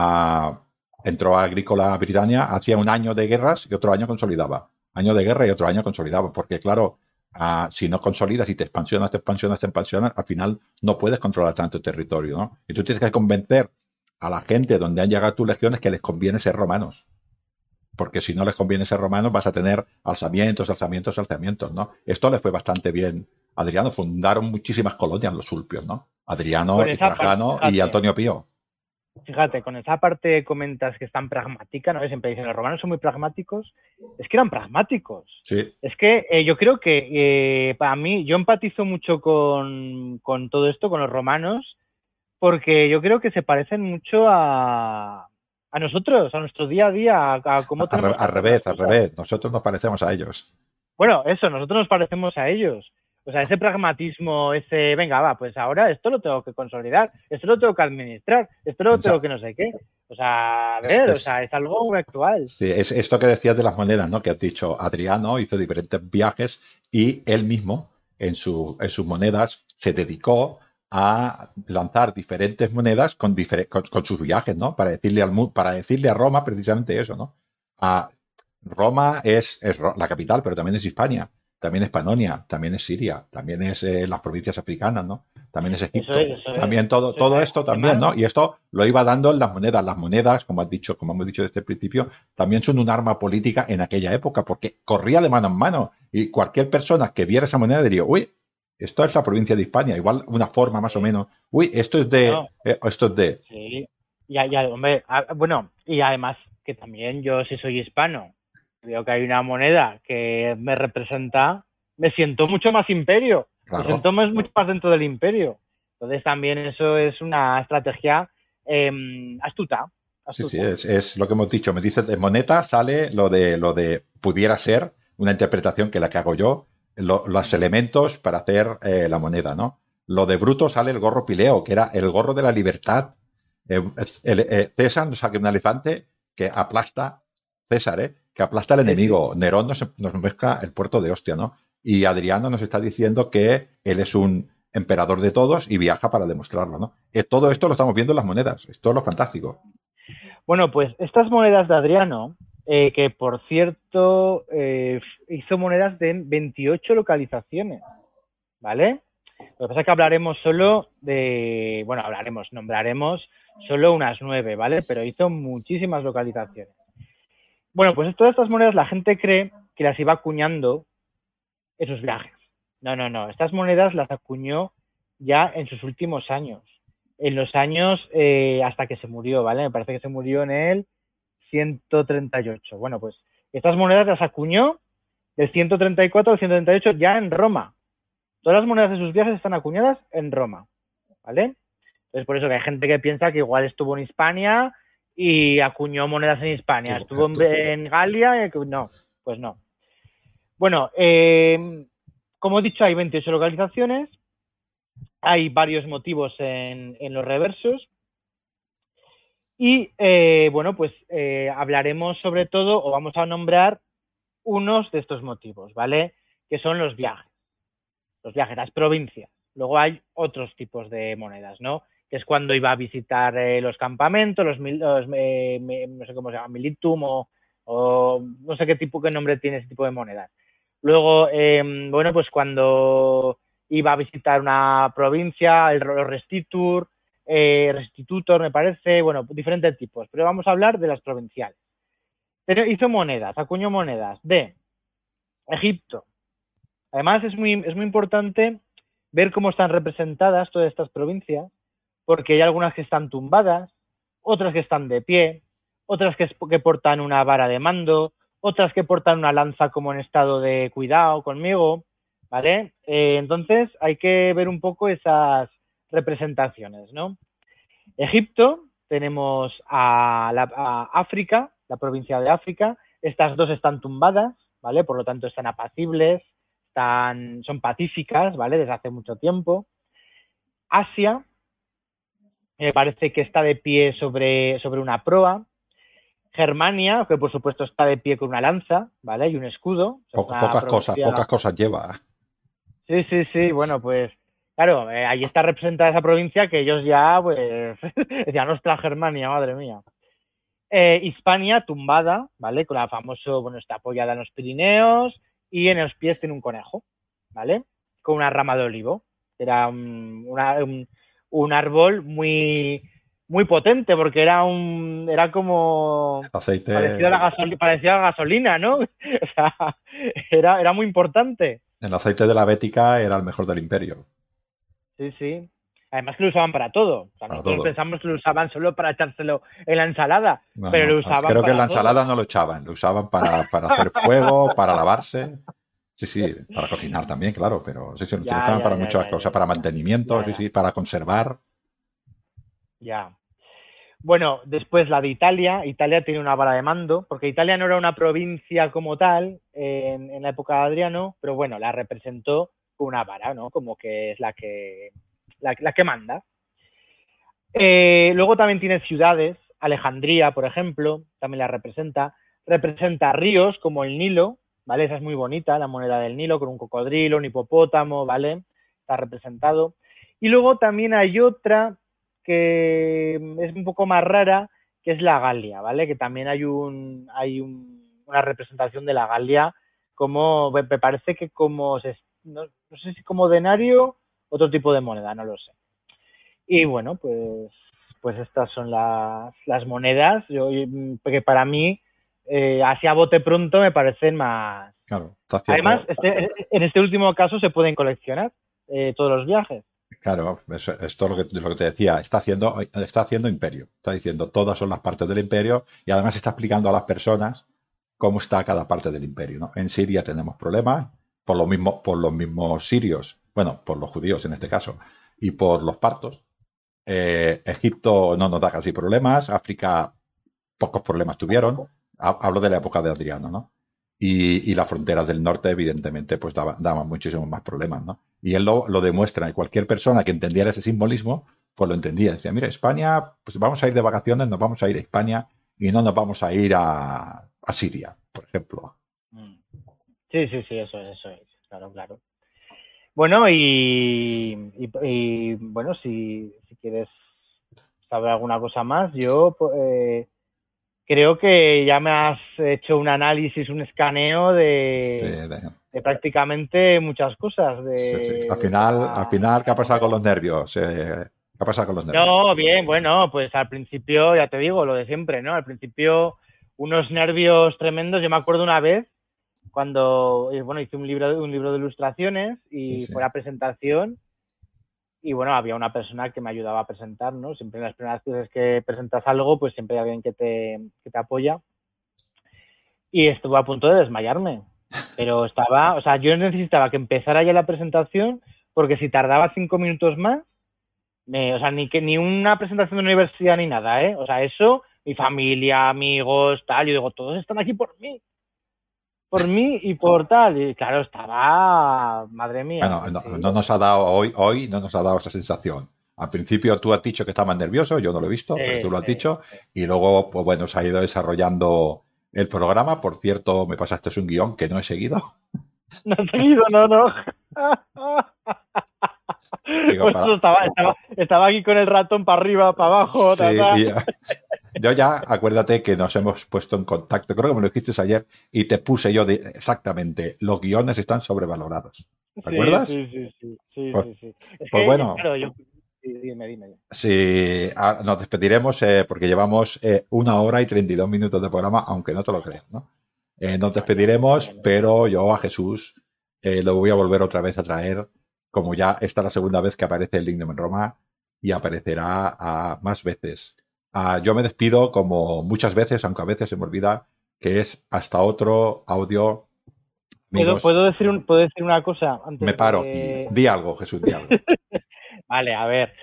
Entró a Agrícola a Britania, hacía un año de guerras y otro año consolidaba. Año de guerra y otro año consolidaba, porque claro, si no consolidas y te expansionas, al final no puedes controlar tanto territorio, ¿no? Y tú tienes que convencer a la gente donde han llegado tus legiones que les conviene ser romanos. Porque si no les conviene ser romanos vas a tener alzamientos, ¿no? Esto le fue bastante bien a Adriano. Fundaron muchísimas colonias los sulpios, ¿no? Adriano, y Trajano y Antonio Pío. Fíjate, con esa parte comentas que es tan pragmática, ¿no? Siempre dicen los romanos son muy pragmáticos. Es que eran pragmáticos. Sí. Es que yo creo que para mí, yo empatizo mucho con todo esto, con los romanos, porque yo creo que se parecen mucho a nosotros, a nuestro día a día, a cómo tenemos... Al revés. Nosotros nos parecemos a ellos. Bueno, eso, nosotros nos parecemos a ellos. O sea, ese pragmatismo, venga, va, pues ahora esto lo tengo que consolidar, esto lo tengo que administrar, esto lo tengo que no sé qué. O sea, a ver, es algo muy actual. Sí, es esto que decías de las monedas, ¿no? Que has dicho, Adriano hizo diferentes viajes y él mismo, en sus monedas, se dedicó a lanzar diferentes monedas con sus viajes, ¿no? Para decirle a Roma precisamente eso, ¿no? Roma es la capital, pero también es Hispania, también es Panonia, también es Siria, también es las provincias africanas, ¿no? También es Egipto, también todo esto también, ¿no? Y esto lo iba dando en las monedas. Las monedas, como hemos dicho desde el principio, también son un arma política en aquella época, porque corría de mano en mano y cualquier persona que viera esa moneda diría, uy, esto es la provincia de Hispania, igual una forma más o menos, uy, esto es de... Sí, hombre, bueno, y además que también yo, si soy hispano, veo que hay una moneda que me representa, me siento mucho más imperio, claro. Me siento mucho más dentro del imperio. Entonces también eso es una estrategia astuta. Sí, es lo que hemos dicho. Me dices, de moneta sale lo de pudiera ser una interpretación que la que hago yo, los elementos para hacer la moneda, ¿no? Lo de bruto sale el gorro pileo, que era el gorro de la libertad. César nos saca un elefante que aplasta, César, que aplasta al enemigo. Nerón nos mezcla el puerto de hostia, ¿no? Y Adriano nos está diciendo que él es un emperador de todos y viaja para demostrarlo, ¿no? Todo esto lo estamos viendo en las monedas. Esto es lo fantástico. Bueno, pues estas monedas de Adriano, que por cierto hizo monedas de 28 localizaciones, ¿vale? Lo que pasa es que hablaremos solo de... Bueno, nombraremos solo unas 9, ¿vale? Pero hizo muchísimas localizaciones. Bueno, pues todas estas monedas la gente cree que las iba acuñando en sus viajes. No. Estas monedas las acuñó ya en sus últimos años. En los años hasta que se murió, ¿vale? Me parece que se murió en el 138. Bueno, pues estas monedas las acuñó del 134 al 138 ya en Roma. Todas las monedas de sus viajes están acuñadas en Roma, ¿vale? Entonces, por eso que hay gente que piensa que igual estuvo en Hispania y acuñó monedas en Hispania. Sí, estuvo en Galia, no, pues no. Bueno, como he dicho, hay 28 localizaciones, hay varios motivos en los reversos y, bueno, pues hablaremos sobre todo, o vamos a nombrar unos de estos motivos, ¿vale? Que son los viajes, las provincias. Luego hay otros tipos de monedas, ¿no? Que es cuando iba a visitar los campamentos, no sé cómo se llama, militum o no sé qué nombre tiene ese tipo de monedas. Luego, bueno, pues cuando iba a visitar una provincia, los restitutor, me parece, bueno, diferentes tipos, pero vamos a hablar de las provinciales. Pero hizo monedas, acuñó monedas de Egipto. Además, es muy importante ver cómo están representadas todas estas provincias, porque hay algunas que están tumbadas, otras que están de pie, otras que portan una vara de mando, otras que portan una lanza como en estado de cuidado conmigo, ¿vale? Entonces hay que ver un poco esas representaciones, ¿no? Egipto, tenemos a África, la provincia de África, estas dos están tumbadas, ¿vale? Por lo tanto están apacibles, son pacíficas, ¿vale? Desde hace mucho tiempo. Asia, me parece que está de pie sobre una proa. Germania, que por supuesto está de pie con una lanza, ¿vale? Y un escudo. Pocas cosas lleva. Sí, bueno, pues claro, ahí está representada esa provincia que ellos ya, pues, decían, ostras, Germania, madre mía. Hispania, tumbada, ¿vale? Con la famoso, bueno, está apoyada en los Pirineos y en los pies tiene un conejo, ¿vale? Con una rama de olivo. Era un árbol muy, muy potente porque era como aceite parecido a la gasolina, ¿no? O sea, era muy importante. El aceite de la Bética era el mejor del imperio. Sí. Además que lo usaban para todo. O sea, nosotros pensamos que lo usaban solo para echárselo en la ensalada, pero lo usaban creo que en la ensalada todo. no lo echaban, lo usaban para hacer fuego, para lavarse. Sí, para cocinar también, claro, pero sí, lo utilizaban para muchas cosas, para mantenimiento, sí, para conservar. Ya. Bueno, después la de Italia. Italia tiene una vara de mando, porque Italia no era una provincia como tal en la época de Adriano, pero bueno, la representó con una vara, ¿no? Como que es la que manda. Luego también tiene ciudades, Alejandría, por ejemplo, también la representa. Representa ríos como el Nilo, ¿vale? Esa es muy bonita, la moneda del Nilo, con un cocodrilo, un hipopótamo, ¿vale? Está representado. Y luego también hay otra que es un poco más rara, que es la Galia, ¿vale? Que también hay una representación de la Galia, como, me parece que como, no sé si como denario, otro tipo de moneda, no lo sé. Y bueno, pues estas son las monedas, que para mí, así a bote pronto, me parecen más... Claro, además, en este último caso se pueden coleccionar todos los viajes. Claro, esto es lo que te decía, está haciendo imperio, está diciendo todas son las partes del imperio y además está explicando a las personas cómo está cada parte del imperio, ¿no? En Siria tenemos problemas por los mismos sirios, bueno, por los judíos en este caso, y por los partos. Egipto no nos da casi problemas, África pocos problemas tuvieron, hablo de la época de Adriano, ¿no? Y las fronteras del norte, evidentemente, pues daban muchísimos más problemas, ¿no? Y él lo demuestra, y cualquier persona que entendiera ese simbolismo, pues lo entendía. Decía, mira, España, pues vamos a ir de vacaciones, nos vamos a ir a España y no nos vamos a ir a Siria, por ejemplo. Sí, eso es, claro. Bueno, y bueno, si quieres saber alguna cosa más, yo creo que ya me has hecho un análisis, un escaneo de prácticamente muchas cosas. Sí. Al final, ¿qué ha pasado con los nervios? ¿Qué ha pasado con los nervios? No, bien, bueno, pues al principio, ya te digo, lo de siempre, ¿no? Al principio, unos nervios tremendos. Yo me acuerdo una vez cuando, bueno, hice un libro de ilustraciones y fue la presentación. Y bueno, había una persona que me ayudaba a presentar, ¿no? Siempre en las primeras veces que presentas algo, pues siempre hay alguien que te apoya. Y estuve a punto de desmayarme. Pero yo necesitaba que empezara ya la presentación, porque si tardaba 5 minutos más, ni una presentación de universidad ni nada, ¿eh? O sea, eso, mi familia, amigos, tal, yo digo, todos están aquí por mí y por tal, y claro, estaba, madre mía. Bueno, no nos ha dado hoy no nos ha dado esa sensación. Al principio tú has dicho que estabas nervioso, yo no lo he visto, pero tú lo has dicho, y luego, pues bueno, se ha ido desarrollando el programa. Por cierto, me pasaste un guión que no he seguido. No he seguido, no. Digo, pues estaba aquí con el ratón para arriba, para abajo. Sí, yo ya, acuérdate que nos hemos puesto en contacto, creo que me lo dijiste ayer, y te puse yo exactamente, los guiones están sobrevalorados. ¿Te acuerdas? Sí. Pues bueno. Claro, dime. Sí, nos despediremos porque llevamos 1 hora y 32 minutos de programa, aunque no te lo creas, ¿no? Nos despediremos, pero yo a Jesús lo voy a volver otra vez a traer, como ya esta es la segunda vez que aparece el Lignum en Roma, y aparecerá más veces. Yo me despido como muchas veces, aunque a veces se me olvida, que es hasta otro audio. Amigos, ¿Puedo decir una cosa antes? Me paro y di algo, Jesús, di algo. Vale, a ver.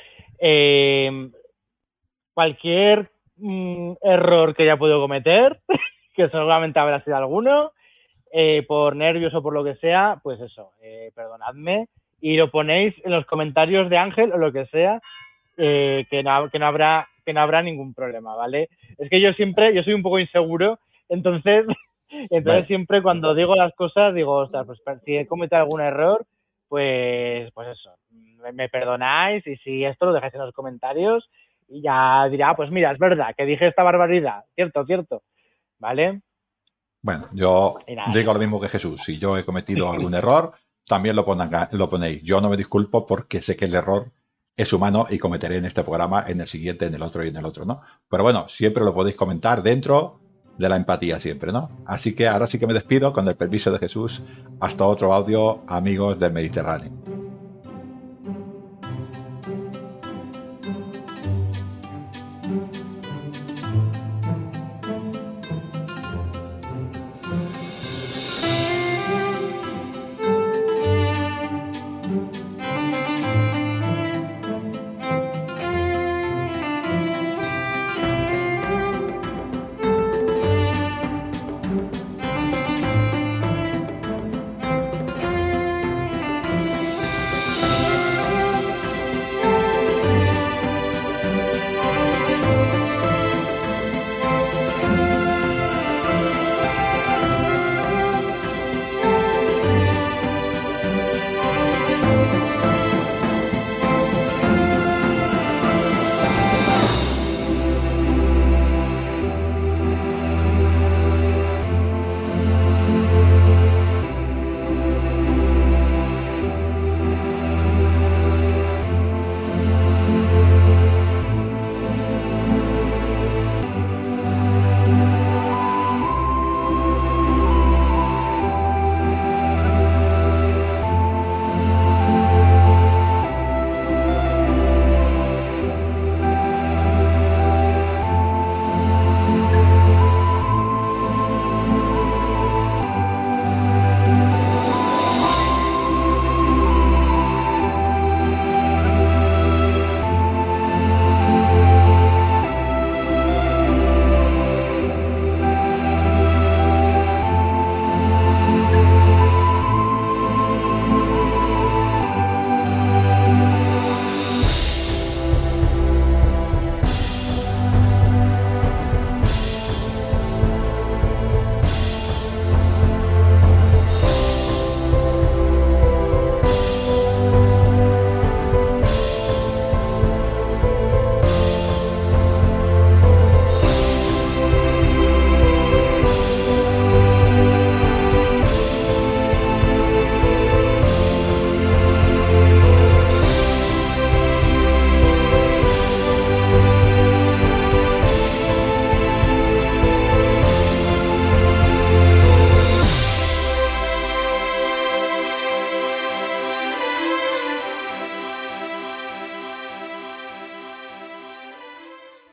Cualquier error que haya podido cometer, que seguramente habrá sido alguno, por nervios o por lo que sea, pues eso, perdonadme y lo ponéis en los comentarios de Ángel o lo que sea, que no habrá ningún problema, ¿vale? Es que yo soy un poco inseguro, entonces vale. Siempre cuando digo las cosas digo, ostras, pues si he cometido algún error, pues eso, me perdonáis, y si esto lo dejáis en los comentarios y ya dirá, pues mira, es verdad que dije esta barbaridad, cierto, ¿vale? Bueno, yo digo lo mismo que Jesús. Si yo he cometido algún error, también lo ponéis. Yo no me disculpo porque sé que el error es humano y cometeré en este programa, en el siguiente, en el otro y en el otro, ¿no? Pero bueno, siempre lo podéis comentar dentro de la empatía siempre, ¿no? Así que ahora sí que me despido con el permiso de Jesús. Hasta otro audio, amigos del Mediterráneo.